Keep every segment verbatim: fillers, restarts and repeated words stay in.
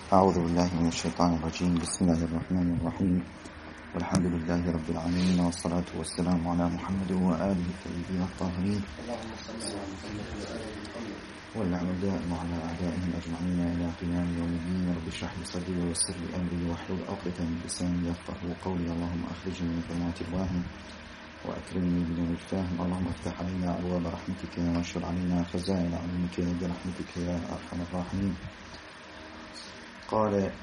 أعوذ بالله من الشيطان الرجيم. بسم الله الرحمن الرحيم، والحمد لله رب العالمين، والصلاة والسلام على محمد وآله الطيبين الطاهرين واللعنة دائم على أعدائهم أجمعين إلى قيام يوم الدين. رب اشرح لي صدري ويسر لي أمري واحلل عقدة من لساني يفقهوا قولي. اللهم أخرجني من ظلمات الوهم وأكرمني بنور الفهم. اللهم افتح علينا أبواب رحمتك وانشر علينا خزائن علمك برحمتك يا أرحم الراحمين. قال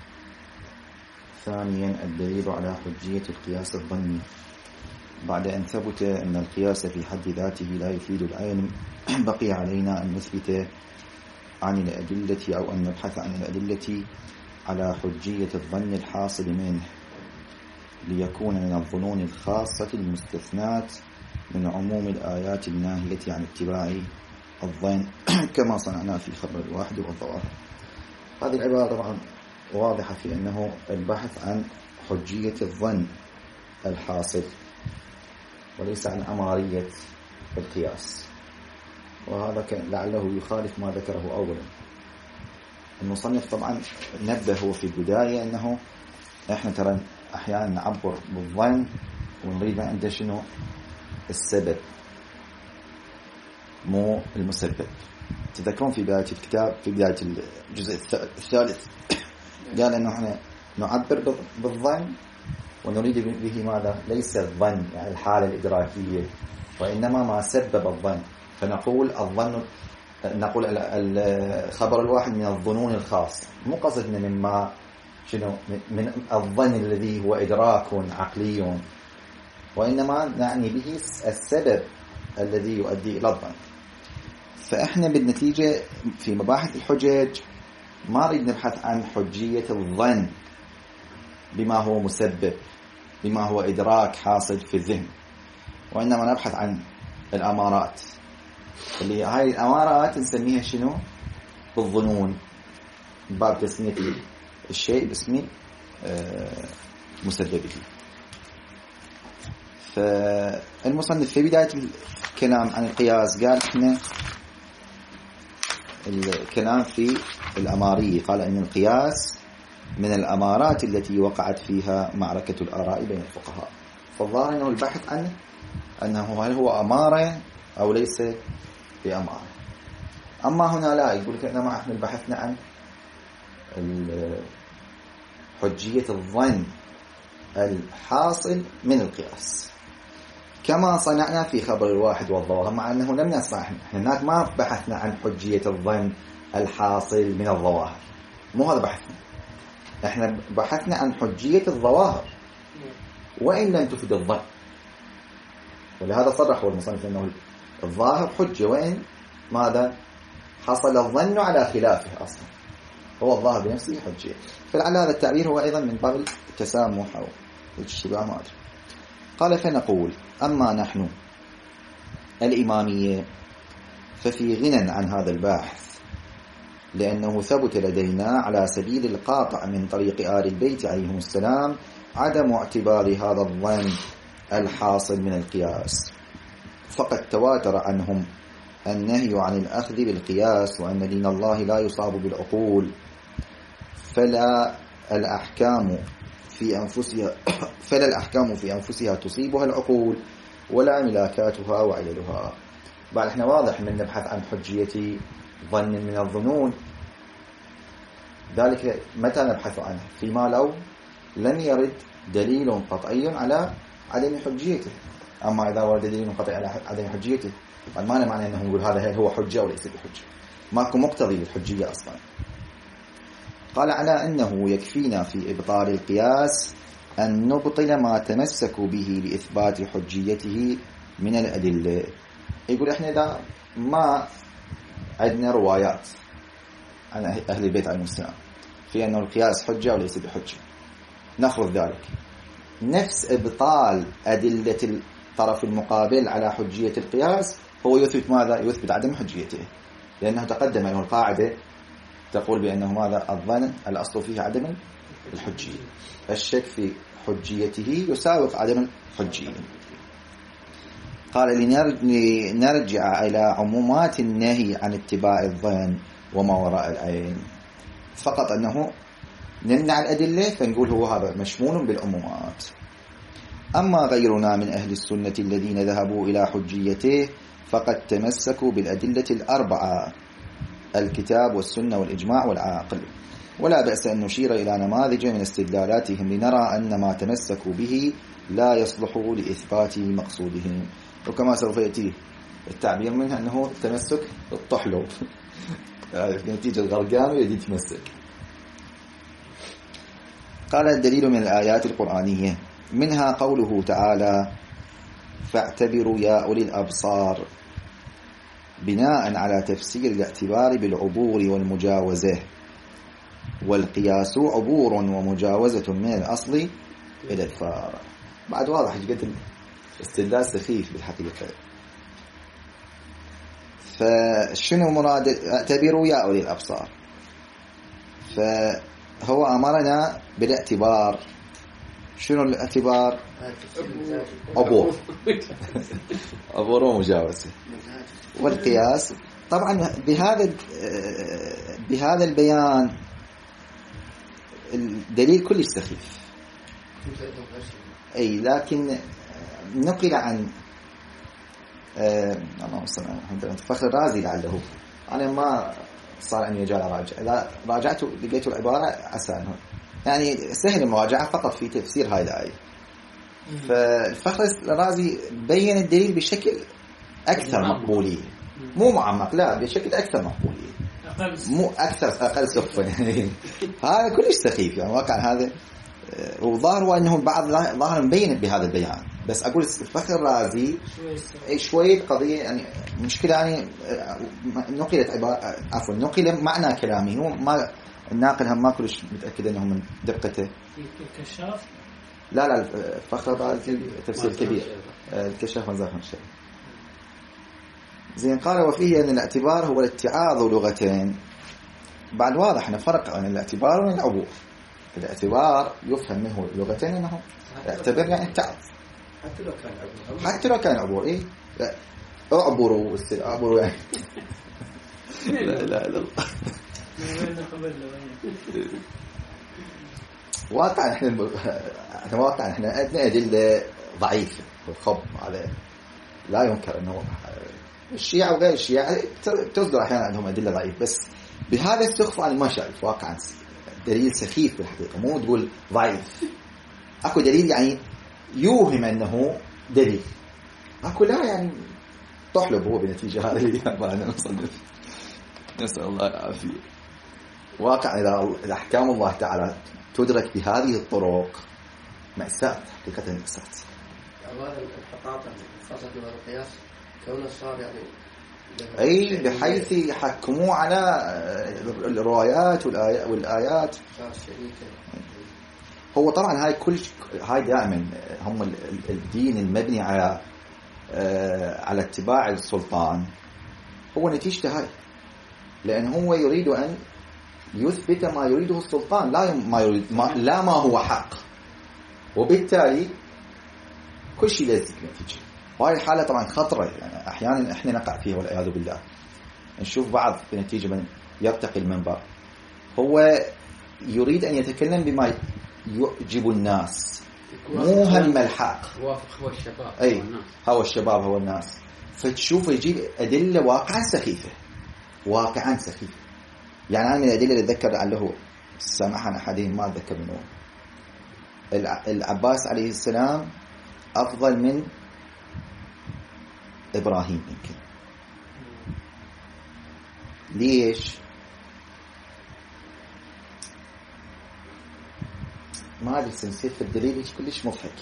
ثانيا الدليل على حجية القياس الظني. بعد أن ثبت أن القياس في حد ذاته لا يفيد العلم، بقي علينا أن نثبت عن الأدلة أو أن نبحث عن الأدلة على حجية الظن الحاصل منه، ليكون من الظنون الخاصة المستثناة من عموم الآيات الناهية عن اتباع الظن كما صنعنا في خبر الواحد والظواهر. هذه العبارة طبعا واضحة في أنه البحث عن حجية الظن الحاصل وليس عن أمارية القياس، وهذا لعله يخالف ما ذكره أولا. المصنف طبعا نبه في البداية أنه إحنا ترى أحيانا نعبر بالظن ونريد أن عنده شنو السبب مو المسبب. تذكرون في بداية الكتاب في بداية الجزء الثالث قال أنه احنا نعبر بالظن ونريد به ماذا؟ ليس الظن يعني الحالة الإدراكية، وإنما ما سبب الظن. فنقول الظن نقول الخبر الواحد من الظنون الخاصة، مو قصدنا مما شنو من الظن الذي هو إدراك عقلي، وإنما نعني به السبب الذي يؤدي إلى الظن. فإحنا بالنتيجة في مباحث الحجج ما نريد نبحث عن حجية الظن بما هو مسبب، بما هو إدراك حاصل في الذهن، وإنما نبحث عن الأمارات، اللي هاي الأمارات نسميها شنو؟ بالظنون، باب تسمية الشيء باسم مسببه. فالمصنف في بداية الكلام عن القياس قال احنا الكلام في الأمارية، قال إن القياس من الأمارات التي وقعت فيها معركة الآراء بين الفقهاء. فالظاهر أنه البحث عنه أنه هل هو أمارة أو ليس بأمارة. أما هنا لا، يقول لك إنما احنا بحثنا عن حجية الظن الحاصل من القياس كما صنعنا في خبر الواحد والظواهر، مع أنه لم نصنع هناك ما بحثنا عن حجية الظن الحاصل من الظواهر، مو هذا بحثنا. احنا بحثنا عن حجية الظواهر وإن لم تفيد الظن، ولهذا صرح المصنف أنه الظاهر حجة وإن ماذا حصل الظن على خلافه أصلا، هو الظاهر بنفسه حجة. فلعل هذا التعبير هو أيضا من باب التسامح أو الاشتباه ما أدري. قال فنقول أما نحن الإمامية ففي غنى عن هذا الباحث، لأنه ثبت لدينا على سبيل القاطع من طريق آل البيت عليهم السلام عدم اعتبار هذا الظن الحاصل من القياس، فقد تواتر عنهم النهي عن الأخذ بالقياس، وأن دين الله لا يصاب بالعقول، فلا الأحكام في أنفسها فلا الأحكام في أنفسها تصيبها العقول ولا ملاكاتها وعللها. بعد احنا واضح من نبحث عن حجية ظن من الظنون، ذلك متى نبحث عنه؟ فيما لو لم يرد دليل قطعي على عدم حجيته. أما إذا ورد دليل قطعي على عدم حجيته ما معنى أنه نقول هذا هو حجة أو ليس بحجة، ماكو مقتضي للحجية أصلا. قال على أنه يكفينا في إبطال القياس أن نبطل ما تمسكوا به لإثبات حجيته من الأدلة. يقول إحنا إذا ما عندنا روايات عن أهل البيت عليهم السلام في أن القياس حجة وليس بحجة، نفرض ذلك، نفس إبطال أدلة الطرف المقابل على حجية القياس هو يثبت ماذا؟ يثبت عدم حجيته، لأنه تقدم أنه القاعدة تقول بأنه ماذا؟ الظن الأصل فيه عدم الحجية، الشك في حجيته يساوق عدم الحجية. قال لنرجع إلى عمومات النهي عن اتباع الظن وما وراء العين. فقط أنه نمنع الأدلة فنقول هو هذا مشمول بالعمومات. أما غيرنا من أهل السنة الذين ذهبوا إلى حجيته فقد تمسكوا بالأدلة الأربعة: الكتاب والسنة والإجماع والعقل. ولا بأس أن نشير إلى نماذج من استدلالاتهم لنرى أن ما تمسكوا به لا يصلح لإثبات مقصودهم. وكما سوف يأتي التعبير منها أنه تمسك الطحلب نتيجة الغرقان ويدي تمسك. قال: الدليل من الآيات القرآنية منها قوله تعالى: فاعتبروا يا أولي الأبصار، بناء على تفسير الاعتبار بالعبور والمجاوزة، والقياس عبور ومجاوزة من الأصل إلى الفارع. بعد واضح جدا استدلال سخيف بالحقيقة. فشنو مراد اعتبروا يا أولي الأبصار؟ فهو أمرنا بالاعتبار. شنو الاعتبار؟ عبور عبور ومجاوزة. والقياس طبعا بهذا بهذا البيان الدليل كلش سخيف، أي لكن نقل عن اللهم صل على محمد فخر الرازي لعله، أنا ما صار عندي مجال أراجع، إذا راجعت لقيت العبارة عسى يعني سهل المراجعة فقط في تفسير هاي الآية. فالفخر الرازي بين الدليل بشكل أكثر مقبولية، مو معمق، لا بشكل أكثر مقبولية، مو أكثر أقل سخفا يعني. هذا كلش سخيف يعني واقع هذا. وظاهر هو أنه بعض ظاهر مبين بهذا البيان، بس أقول الفخر الرازي شوية قضية يعني مشكلة يعني نقلت عبارة عفوا نقل معنى كلامي، هو ما الناقل هم ما كلش متأكد أنه من دقته. الكشاف لا لا الفخر الرازي تفسير كبير، الكشاف ما زاهم شيء زين. قال: وفيه أن الاعتبار هو الاتعاظ لغتين. بعد واضح أن فرق بين الاعتبار والعبور. الاعتبار يفهم منه لغتين أنه اعتبر يعني اتعظ، حتى لو كان عبور حتى لو كان عبور. إيه اعبروا اعبروا يعني لا لا لا واقع احنا احنا واقع احنا عندنا أدلة ضعيفة والخب على لا ينكر انه الشيعة وغير الشيعة تصدر احيانا عندهم أدلة ضعيفة، بس بهذا السخف انا ما شايف واقعا دليل سخيف بالحقيقة. مو تقول ضعيف، اكو دليل يعني يوهم انه دليل، اكو لا يعني تحلب هو بنتيجة هذه ما أنا نصنف. نسأل الله العافية. واقع إذا أحكام الله تعالى تدرك بهذه الطرق مأساة، حقيقة مأساة. هذا الحقاقة خاصة بهذا القياس كونه صار يعني أي بحيث يحكموا على الروايات والآيات. هو طبعا هاي كل هاي دائما هم الدين المبني على على اتباع السلطان هو نتيجة هاي، لأن هو يريد أن يثبت ما يريده السلطان، لا ما يريد ما لا ما هو حق، وبالتالي كل شيء لازم نتيجة. وهاي الحالة طبعا خطرة يعني أحيانا إحنا نقع فيها والعياذ بالله. نشوف بعض بنتيجة من يرتقي المنبر هو يريد أن يتكلم بما يعجب الناس، مو هم الحق، وافق هو الشباب أي هو الشباب هو الناس. فتشوف يجيب أدلة واقعا سخيفة، واقعا سخيفة. يعني أنا من الأدلة اللي أتذكر عنه سامحنا أحدهم ما أتذكر منه، العباس عليه السلام أفضل من إبراهيم يمكن. ليش؟ ما أدري سنسير في الدليل كلش مضحك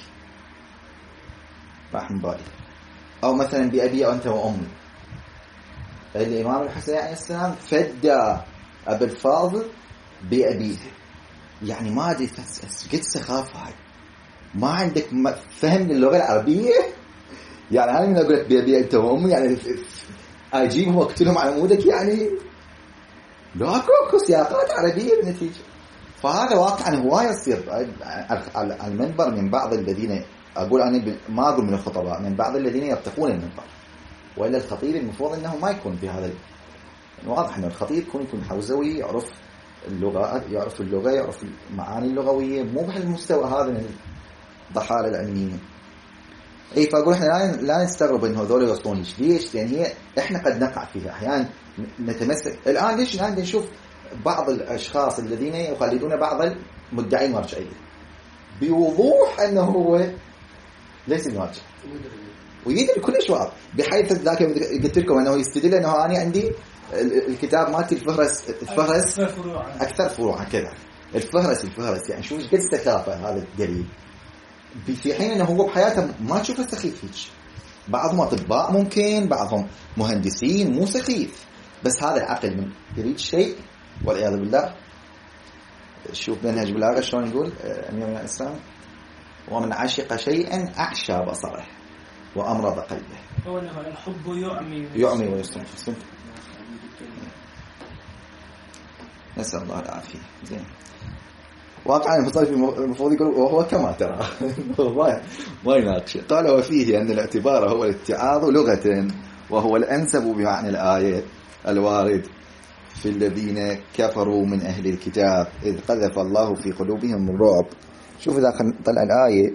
راح من بالي. أو مثلا بأبي أنت وأمي، الإمام الحسين عليه السلام فدى أبي الفاضل بأبيه. يعني ما أدري قد سخافة هاي، ما عندك فهم للغة العربية. يعني أنا من أقول بأبي أنت وأمي يعني أجيبهم وأقتلهم على مودك، يعني لا أكو سياقات عربية بالنتيجة. فهذا واقعا هواية يصير على المنبر من بعض الذين، أقول أنا ما أقول من الخطباء، من بعض الذين يرتقون المنبر. وإلا الخطيب المفروض أنه ما يكون بهذا. واضح أن الخطيب يكون يكون حوزوي، يعرف اللغة، يعرف اللغة، يعرف المعاني اللغوية، مو بهالمستوى هذا من الضحالة العلمية. اي فاقول احنا لا لا نستغرب انه هذول يوصلون ليش؟ لان هي احنا قد نقع فيها احيانا نتمسك. الان ليش الان نشوف بعض الاشخاص الذين يخلدون بعض المدعين مرجعيه بوضوح انه هو ليس مرجع ويدري كلش واضح، بحيث ذاك قلت لكم انه يستدل انه انا عندي الكتاب مالتي الفهرس الفهرس اكثر فروعا كذا، الفهرس الفهرس يعني شو قد استخافه هذا الدليل، في حين انه هو بحياته ما تشوفه سخيف هيك. بعضهم اطباء ممكن، بعضهم مهندسين، مو سخيف، بس هذا العقل من يريد شيء والعياذ بالله. شوف منهج بلاغه شلون يقول امير الاسلام: ومن عشق شيئا اعشى بصره وامرض قلبه. هو انه الحب يعمي يعمي ويستنفر. نسأل الله العافية. زين. واقعا المصنف المفروض يقول وهو كما ترى ما ما يناقش. قال وفيه أن الاعتبار هو الاتعاظ لغة، وهو الأنسب بمعنى الآية الوارد في الذين كفروا من أهل الكتاب إذ قذف الله في قلوبهم الرعب. شوف إذا طلع الآية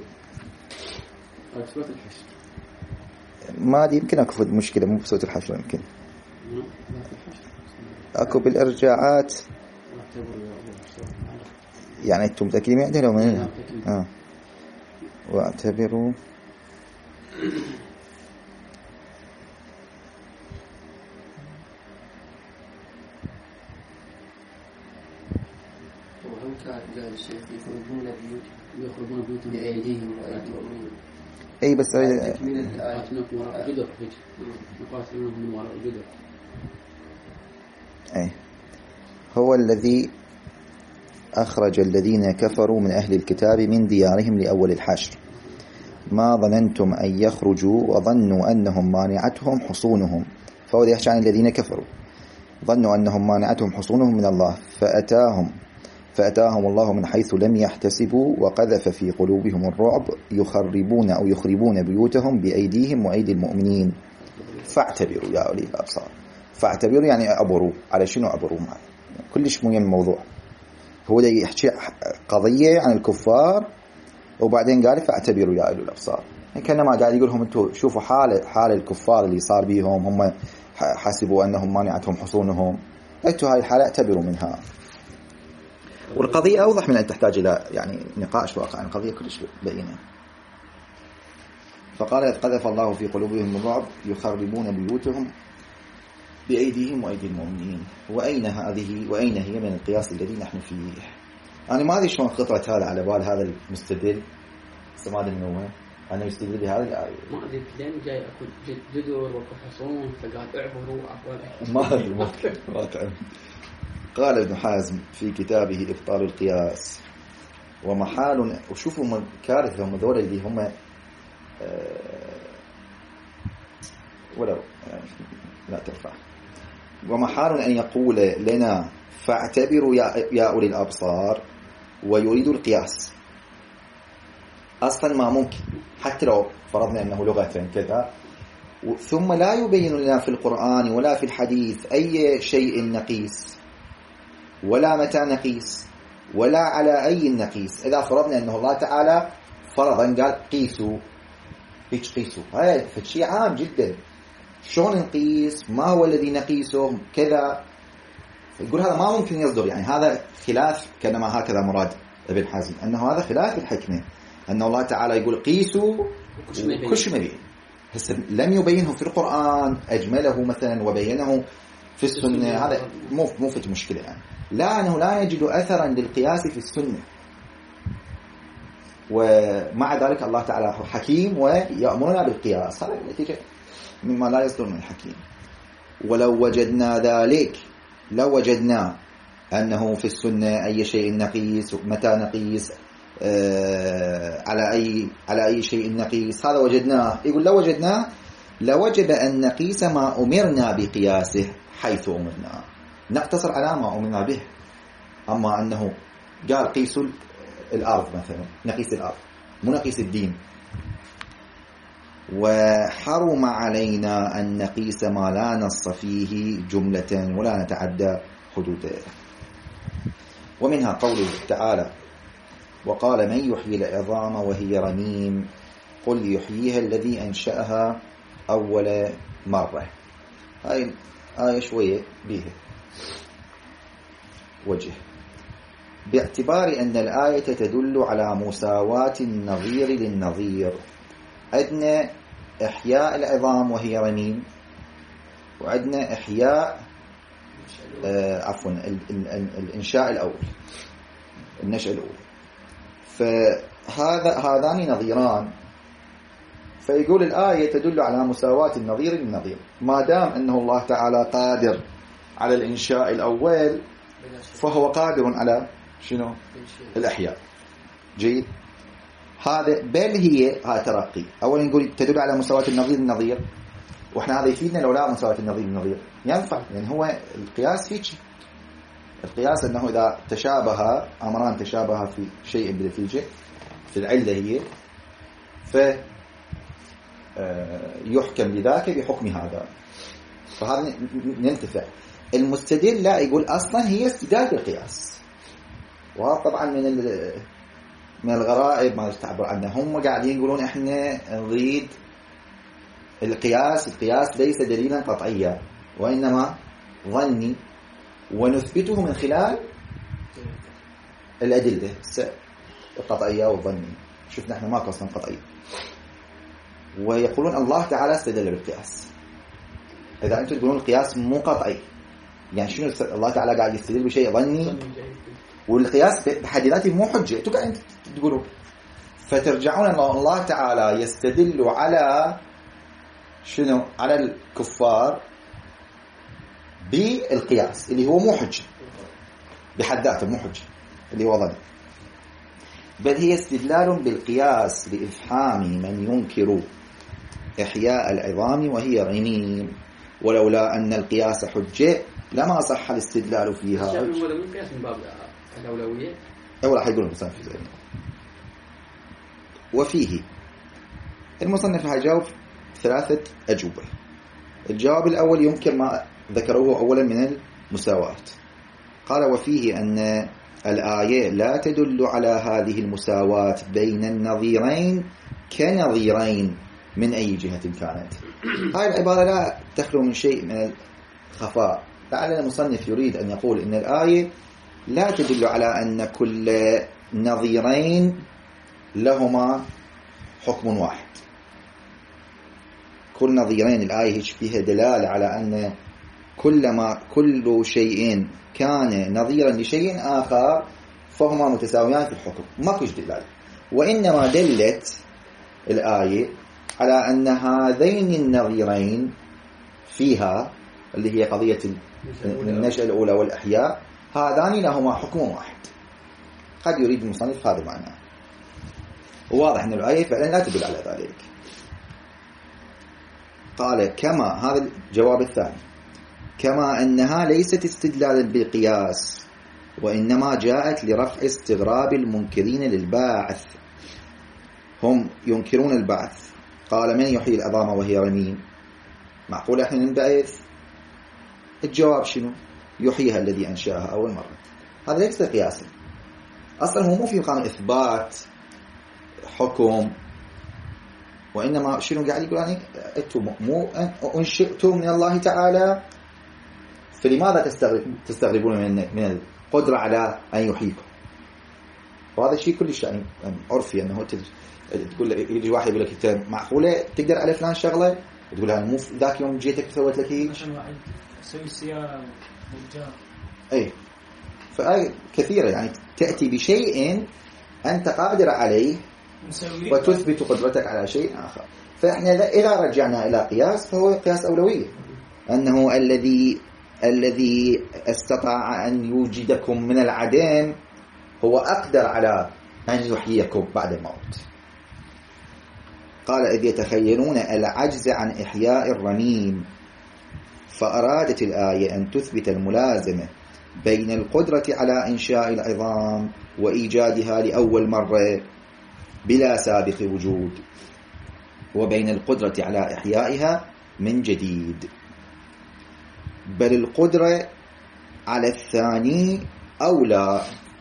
ما دي يمكن أكو مشكلة، مو بصوت الحشر، يمكن أكو بالإرجاعات يعني أنتم متأكدين من عندها لو من آه. واعتبروا وهم قال الشيخ يخرجون بيوت يخرجون بيوت بأيديهم وأيدي المؤمنين. أي بس تكميل الآية وراء جدر يقاتلون من وراء جدر. أي هو الذي أخرج الذين كفروا من أهل الكتاب من ديارهم لأول الحشر ما ظننتم أن يخرجوا وظنوا أنهم مانعتهم حصونهم. فهو يحكي عن الذين كفروا ظنوا أنهم مانعتهم حصونهم من الله فأتاهم فأتاهم الله من حيث لم يحتسبوا وقذف في قلوبهم الرعب يخربون أو يخربون بيوتهم بأيديهم وأيدي المؤمنين. فاعتبروا يا أولي الأبصار. فاعتبروا يعني أبروا. على شنو أبروا معه؟ كلش مهم الموضوع. هو ده يحكي قضية عن الكفار وبعدين قال فاعتبروا يا أولي الأبصار. كأنما قاعد يقولهم أنتوا شوفوا حال حال الكفار اللي صار بيهم، هم حسبوا أنهم مانعتهم حصونهم، أنتوا هاي الحالة اعتبروا منها. والقضية أوضح من أن تحتاج إلى يعني نقاش واقع. القضية كلش بينة. فقال إذ قذف الله في قلوبهم الرعب يخربون بيوتهم بأيديهم وأيدي المؤمنين. وأين هذه وأين هي من القياس الذي نحن فيه؟ أنا ما أدري شلون خطرت هذا على بال هذا المستدل. ما أدري من هو أنا يستدل بهذا الآية. ما أدري لين جاي أكو جدر وكحصون فقال اعبروا عفوا. ما أدري ممكن واقعا. قال ابن حزم في كتابه إبطال القياس ومحال. وشوفوا من كارثة هم ذول اللي هم ولو لا ترفع. ومحال أن يقول لنا فاعتبروا يا أولي الأبصار ويريد القياس. أصلا ما ممكن حتى لو فرضنا أنه لغة كذا، ثم لا يبين لنا في القرآن ولا في الحديث أي شيء نقيس ولا متى نقيس ولا على أي نقيس. إذا فرضنا أنه الله تعالى فرضا قال قيسوا، هيك قيسوا، هذا شيء عام جدا. شلون نقيس؟ ما هو الذي نقيسه كذا؟ يقول هذا ما ممكن يصدر. يعني هذا خلاف، كما هكذا مراد ابن حزم أنه هذا خلاف الحكمة، أن الله تعالى يقول قيسوا وكش ما يبين. هسه لم يبينه في القرآن أجمله مثلا وبينه في السنة، هذا مو مو في مشكلة يعني. لا أنه لا يجد أثرا للقياس في السنة، ومع ذلك الله تعالى حكيم ويأمرنا بالقياس. هذا نتيجة مما لا يصدر من الحكيم. ولو وجدنا ذلك، لو وجدنا أنه في السنة أي شيء نقيس متى نقيس آه على أي على أي شيء نقيس، هذا وجدناه. يقول لو وجدناه لوجب أن نقيس ما أمرنا بقياسه حيث أمرنا، نقتصر على ما أمرنا به. أما أنه قال قيسوا الأرض مثلا، نقيس الأرض مو نقيس الدين. وحرم علينا أن نقيس ما لا نص فيه جملة ولا نتعدى حدوده. ومنها قوله تعالى: وقال من يحيي العظام وهي رميم قل يحييها الذي أنشأها أول مرة. هاي آية شوية بيها وجه، باعتبار أن الآية تدل على مساواة النظير للنظير. عندنا إحياء العظام وهي رميم، وعندنا إحياء آه عفوا الإنشاء الأول، النشأ الأول. فهذا هذان نظيران، فيقول الآية تدل على مساواة النظير للنظير. ما دام أنه الله تعالى قادر على الإنشاء الأول فهو قادر على شنو؟ الإحياء. جيد. هذا بل هي ها ترقي. أولا نقول تدل على مساواة النظير للنظير، وإحنا هذا يفيدنا لو لا مساواة النظير للنظير ينفع، لأن يعني هو القياس فيك. القياس أنه إذا تشابه أمران تشابه في شيء بالنتيجة في العلة هي ف يحكم بذاك بحكم هذا، فهذا ننتفع. المستدل لا، يقول أصلا هي استدلال بالقياس، وهذا طبعا من من الغرائب ما تعبر عنه. هم قاعدين يقولون احنا نريد القياس، القياس ليس دليلا قطعيا وإنما ظني، ونثبته من خلال الأدلة القطعية والظنية. شفنا احنا ماكو أصلا قطعية، ويقولون الله تعالى استدل بالقياس. إذا أنتم تقولون القياس مو قطعي، يعني شنو الله تعالى قاعد يستدل بشيء ظني، والقياس بحد ذاته مو حجة، أنتم قاعدين تقولون. فترجعون أن الله تعالى يستدل على شنو؟ على الكفار بالقياس اللي هو مو حجة بحد ذاته، مو حجة اللي هو ظني، بل هي استدلال بالقياس لإفحام من ينكر إحياء العظام وهي رميم، ولولا أن القياس حجة لما صح الاستدلال فيها. الشيء من القياس من باب الأولوية أولا حيقول المصنف في ذلك. وفيه المصنف هيجاوب ثلاثة أجوبة. الجواب الأول يمكن ما ذكروه أولا من المساواة. قال: وفيه أن الآية لا تدل على هذه المساواة بين النظيرين كنظيرين من أي جهة كانت. هذه العبارة لا تخلو من شيء من الخفاء. لعل المصنف يريد أن يقول إن الآية لا تدل على أن كل نظيرين لهما حكم واحد. كل نظيرين الآية فيها دلالة على أن كلما كل شيء كان نظيرا لشيء آخر فهما متساويان في الحكم، ما كوش دلالة. وإنما دلت الآية على أن هذين النظيرين فيها اللي هي قضية النشأة الأولى والإحياء، هذان لهما حكم واحد. قد يريد المصنف هذا المعنى، وواضح أن الآية فعلا لا تدل على ذلك. قال: كما، هذا الجواب الثاني، كما أنها ليست استدلالا بالقياس وإنما جاءت لرفع استغراب المنكرين للباعث. هم ينكرون البعث. قال: من يحيي العظام وهي رميم؟ معقول احنا ننبعث؟ الجواب شنو؟ يحييها الذي أنشأها أول مرة. هذا ليس قياسا أصلا، هو مو في مقام إثبات حكم، وإنما شنو قاعد يقول؟ يعني أنتم مو أنشئتم من الله تعالى، فلماذا تستغربون من من القدرة على أن يحييكم؟ وهذا الشيء كلش يعني عرفي، أنه تقول يجي واحد يقول لك أنت معقولة تقدر على فلان شغلة، تقول له مو ذاك يوم جيتك سويت لك هيك، سوي سيارة والجار. أي فأي كثيرة يعني تأتي بشيء أنت قادر عليه وتثبت قدرتك على شيء آخر. فإحنا إذا رجعنا إلى قياس فهو قياس أولوية، أنه الذي الذي استطاع أن يوجدكم من العدم هو أقدر على أن يحييكم بعد الموت. قال: إذ يتخيلون العجز عن إحياء الرميم، فأرادت الآية أن تثبت الملازمة بين القدرة على إنشاء العظام وإيجادها لأول مرة بلا سابق وجود، وبين القدرة على إحيائها من جديد، بل القدرة على الثاني أولى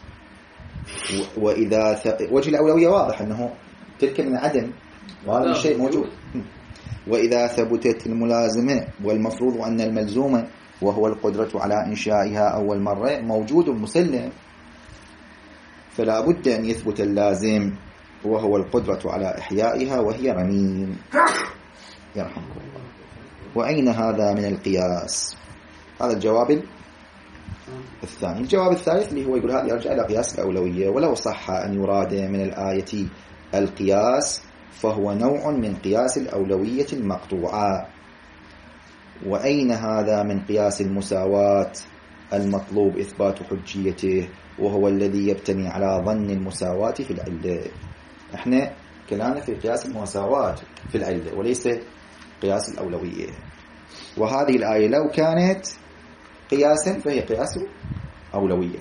وإذا ث... وجه الأولوية واضح أنه تلك من عدم وهذا الشيء موجود. وإذا ثبتت الملازمة والمفروض أن الملزومة وهو القدرة على إنشائها أول مرة موجود مسلم، فلا بد أن يثبت اللازم وهو القدرة على إحيائها وهي رميم. يرحمكم الله. وأين هذا من القياس؟ هذا الجواب الثاني. الجواب الثالث اللي هو يقول هذا يرجع إلى قياس الأولوية، ولو صح أن يراد من الآية القياس فهو نوع من قياس الأولوية المقطوعة. وأين هذا من قياس المساواة المطلوب إثبات حجيته وهو الذي يبتني على ظن المساواة في العلة؟ احنا كلامنا في قياس المساواة في العلة وليس قياس الأولوية. وهذه الآية لو كانت قياسا فهي قياس أولوية.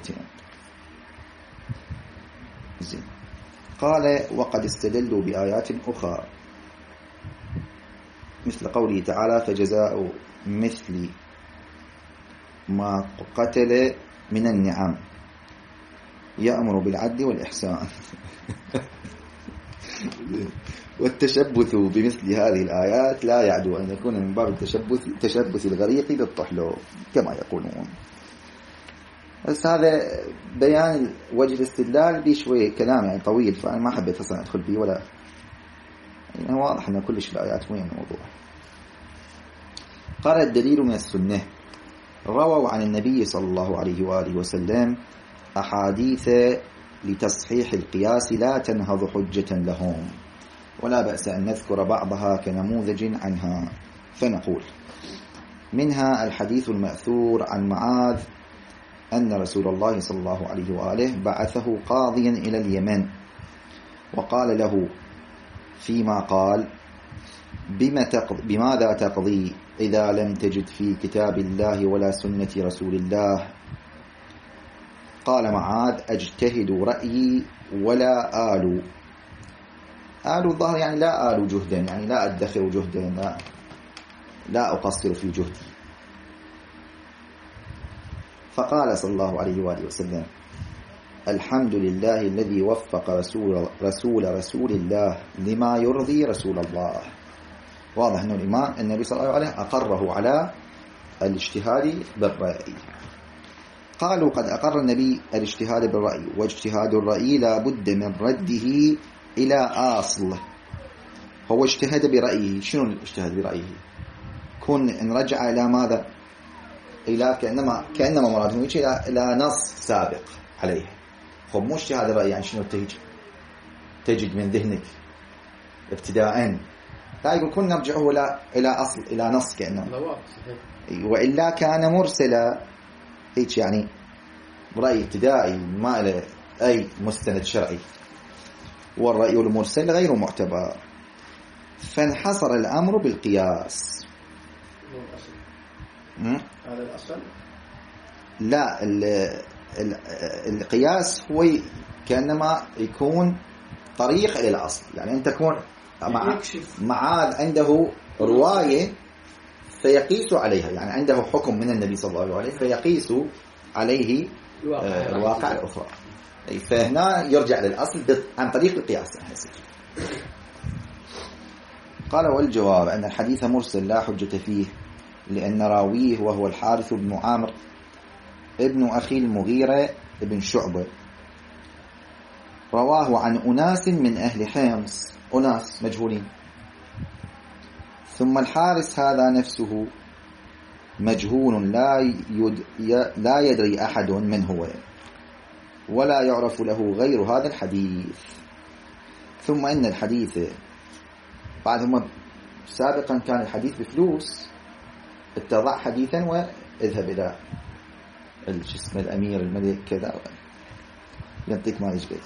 زين. قال وقد استدلوا بآيات أخرى مثل قوله تعالى فجزاء مثل ما قتل من النعم يأمر بالعدل والإحسان. والتشبث بمثل هذه الآيات لا يعدو أن يكون من باب التشبث تشبث الغريق بالطحلو كما يقولون. بس هذا بيان وجه الاستدلال بشوية كلام يعني طويل، فأنا ما حبيت أصلا أدخل فيه ولا يعني واضح أن كلش الآيات وين الموضوع. قال الدليل من السنة. رووا عن النبي صلى الله عليه وآله وسلم أحاديث لتصحيح القياس لا تنهض حجة لهم، ولا بأس أن نذكر بعضها كنموذج عنها. فنقول منها الحديث المأثور عن معاذ أن رسول الله صلى الله عليه وآله بعثه قاضيا إلى اليمن وقال له فيما قال بما تقضي بماذا تقضي إذا لم تجد في كتاب الله ولا سنة رسول الله؟ قال معاذ أجتهد رأيي ولا آل. آل الظهر يعني لا آل جهدا، يعني لا أدخر جهدا، لا, لا أقصر في جهدي. فقال صلى الله عليه وآله وسلم الحمد لله الذي وفق رسول رسول رسول الله لما يرضي رسول الله. واضح أنه الإمام النبي صلى الله عليه وسلم أقره على الاجتهاد بالرأي. قالوا قد أقر النبي الاجتهاد بالرأي، واجتهاد الرأي لا بد من رده إلى أصل. هو اجتهد برأيه. شنو الاجتهاد برأيه؟ كن إن رجع إلى ماذا؟ إلى كأنما كأنما مراده إلى إلى نص سابق عليه. خب مو اجتهاد الرأي يعني شنو تجد تجد من ذهنك ابتداءً، لا يقول كن نرجعه إلى إلى أصل إلى نص كأنه، وإلا كان مرسلا هيك يعني رأي ابتدائي ما له أي مستند شرعي، والرأي المرسل غير معتبر. فانحصر الأمر بالقياس. هذا الأصل لا ال ال القياس هو كأنما يكون طريق إلى الأصل، يعني أن تكون مع معاذ عنده رواية فيقيس عليها، يعني عنده حكم من النبي صلى الله عليه وسلم فيقيس عليه الواقع الأخرى، فهنا يرجع للأصل عن طريق القياس. قال والجواب أن الحديث مرسل لا حجة فيه، لأن راويه وهو الحارث بن عامر ابن أخي المغيرة ابن شعبة رواه عن أناس من أهل حمص، أناس مجهولين، ثم الحارث هذا نفسه مجهول لا يد لا يدري أحد من هو ولا يعرف له غير هذا الحديث. ثم إن الحديث بعد هم سابقا كان الحديث بفلوس، اتضع حديثا واذهب إلى الجسم الأمير الملك كذا ينطيك ما يشبه.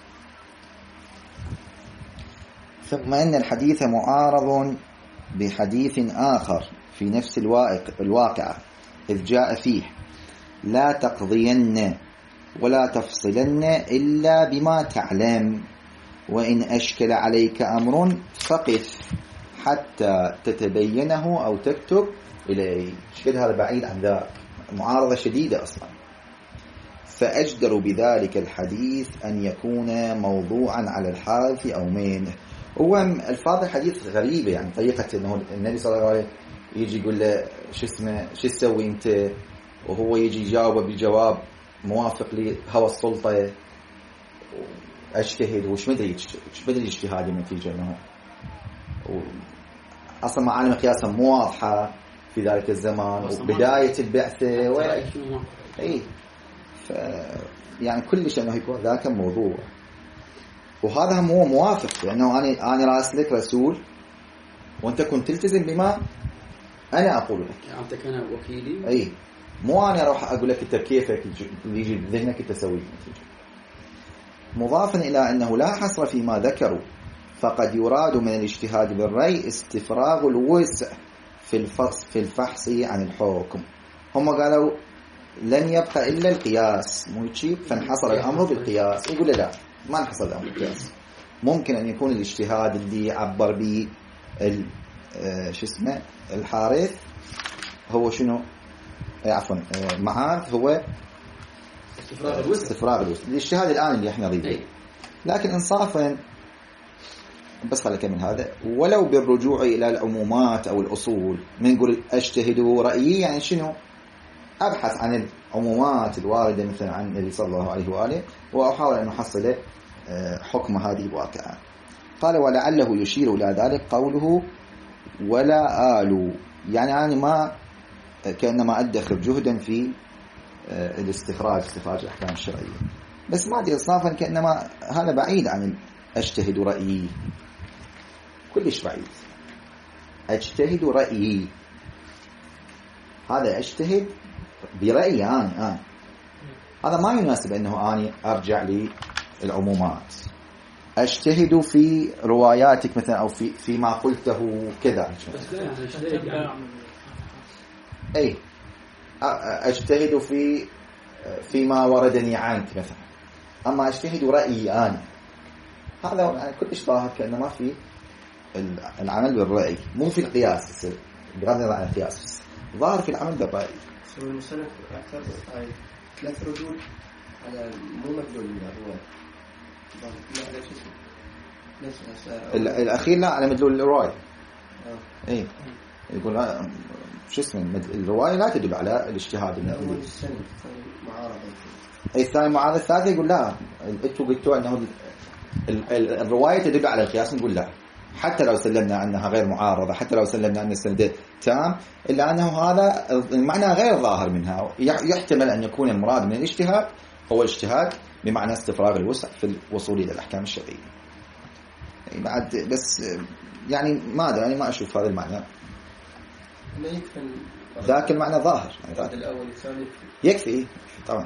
ثم إن الحديث معارض بحديث آخر في نفس الواقعة إذ جاء فيه لا تقضين ولا تفصلن إلا بما تعلم، وإن أشكل عليك أمر فقف حتى تتبينه أو تكتب إليه. شكل هذا بعيد عن ذاك، معارضة شديدة أصلا. فأجدر بذلك الحديث أن يكون موضوعا على الحادث أو منه. هو الفاظ الحديث غريبة، يعني طريقة أنه النبي صلى الله عليه وسلم يجي يقول له شو اسمه شو تسوي أنت، وهو يجي يجاوبه بجواب موافق لهوى السلطة، أجتهد وش مدري وش مدري اجتهاد النتيجة أنه أصلا معالم قياسا مو واضحة في ذلك الزمان وبداية البعثة و... أي ف... يعني كل شيء أنه يكون ذاك موضوع، وهذا هم هو موافق، لأنه أنا أنا راسلك رسول وأنت كنت تلتزم بما أنا أقول لك، يعني أنت كان وكيلي. أي مو أنا أروح أقول لك أنت كيفك اللي يجي بذهنك تسوي النتيجة. مضافا إلى أنه لا حصر فيما ذكروا، فقد يراد من الاجتهاد بالرأي استفراغ الوسع في الفحص في الفحص عن الحكم. هم قالوا لن يبقى إلا القياس مو يجيب، فانحصر الأمر بالقياس. يقول لا، ما انحصر الأمر بالقياس، ممكن أن يكون الاجتهاد اللي عبر به شو اسمه الحارث هو شنو عفوا معاذ هو استفراغ الوسع الاجتهاد الآن اللي احنا ضده. لكن انصافا بس خلينا نكمل هذا، ولو بالرجوع إلى العمومات أو الأصول، من نقول أجتهد رأيي يعني شنو أبحث عن العمومات الواردة مثلا عن النبي صلى الله عليه وآله وأحاول أن أحصل حكم هذه الواقعة. قال ولعله يشير إلى ذلك قوله ولا آلوا، يعني أنا ما كأنما أدخر جهدا في الاستخراج استخراج الأحكام الشرعية، بس ما أدري إصنافا كأنما هذا بعيد عن أجتهد رأيي، كلش بعيد. أجتهد رأيي هذا أجتهد برأيي أنا آه. هذا ما يناسب أنه أنا أرجع للعمومات. أجتهد في رواياتك مثلا أو في فيما قلته كذا، أي أجتهد في فيما وردني عنك مثلا، أما أجتهد رأيي أنا هذا يعني كلش ظاهر كأنه ما في العمل بالرأي، مو في القياس بغض النظر عن القياس، ظاهر في العمل بالرأي. سوى المصنف أكثر هاي ثلاث ردود على مو مدلول من الرواية، لا على شو اسمه الأخير لا على مدلول الرواية. آه. إيه يقول لا شو اسمه الرواية لا تدل على الاجتهاد النقدي. معارضة. أي الثاني معارضة الثالثة يقول لا، أنتوا قلتوا أنه الرواية تدل على القياس، نقول لا، حتى لو سلمنا أنها غير معارضة، حتى لو سلمنا أن السند تام، إلا أنه هذا المعنى غير ظاهر منها. يحتمل أن يكون المراد من الاجتهاد هو الاجتهاد بمعنى استفراغ الوسع في الوصول إلى الأحكام الشرعية. يعني بعد بس يعني ما أدري، يعني ما أشوف هذا المعنى، ذاك المعنى ظاهر يعني الأول الثاني يكفي طبعا.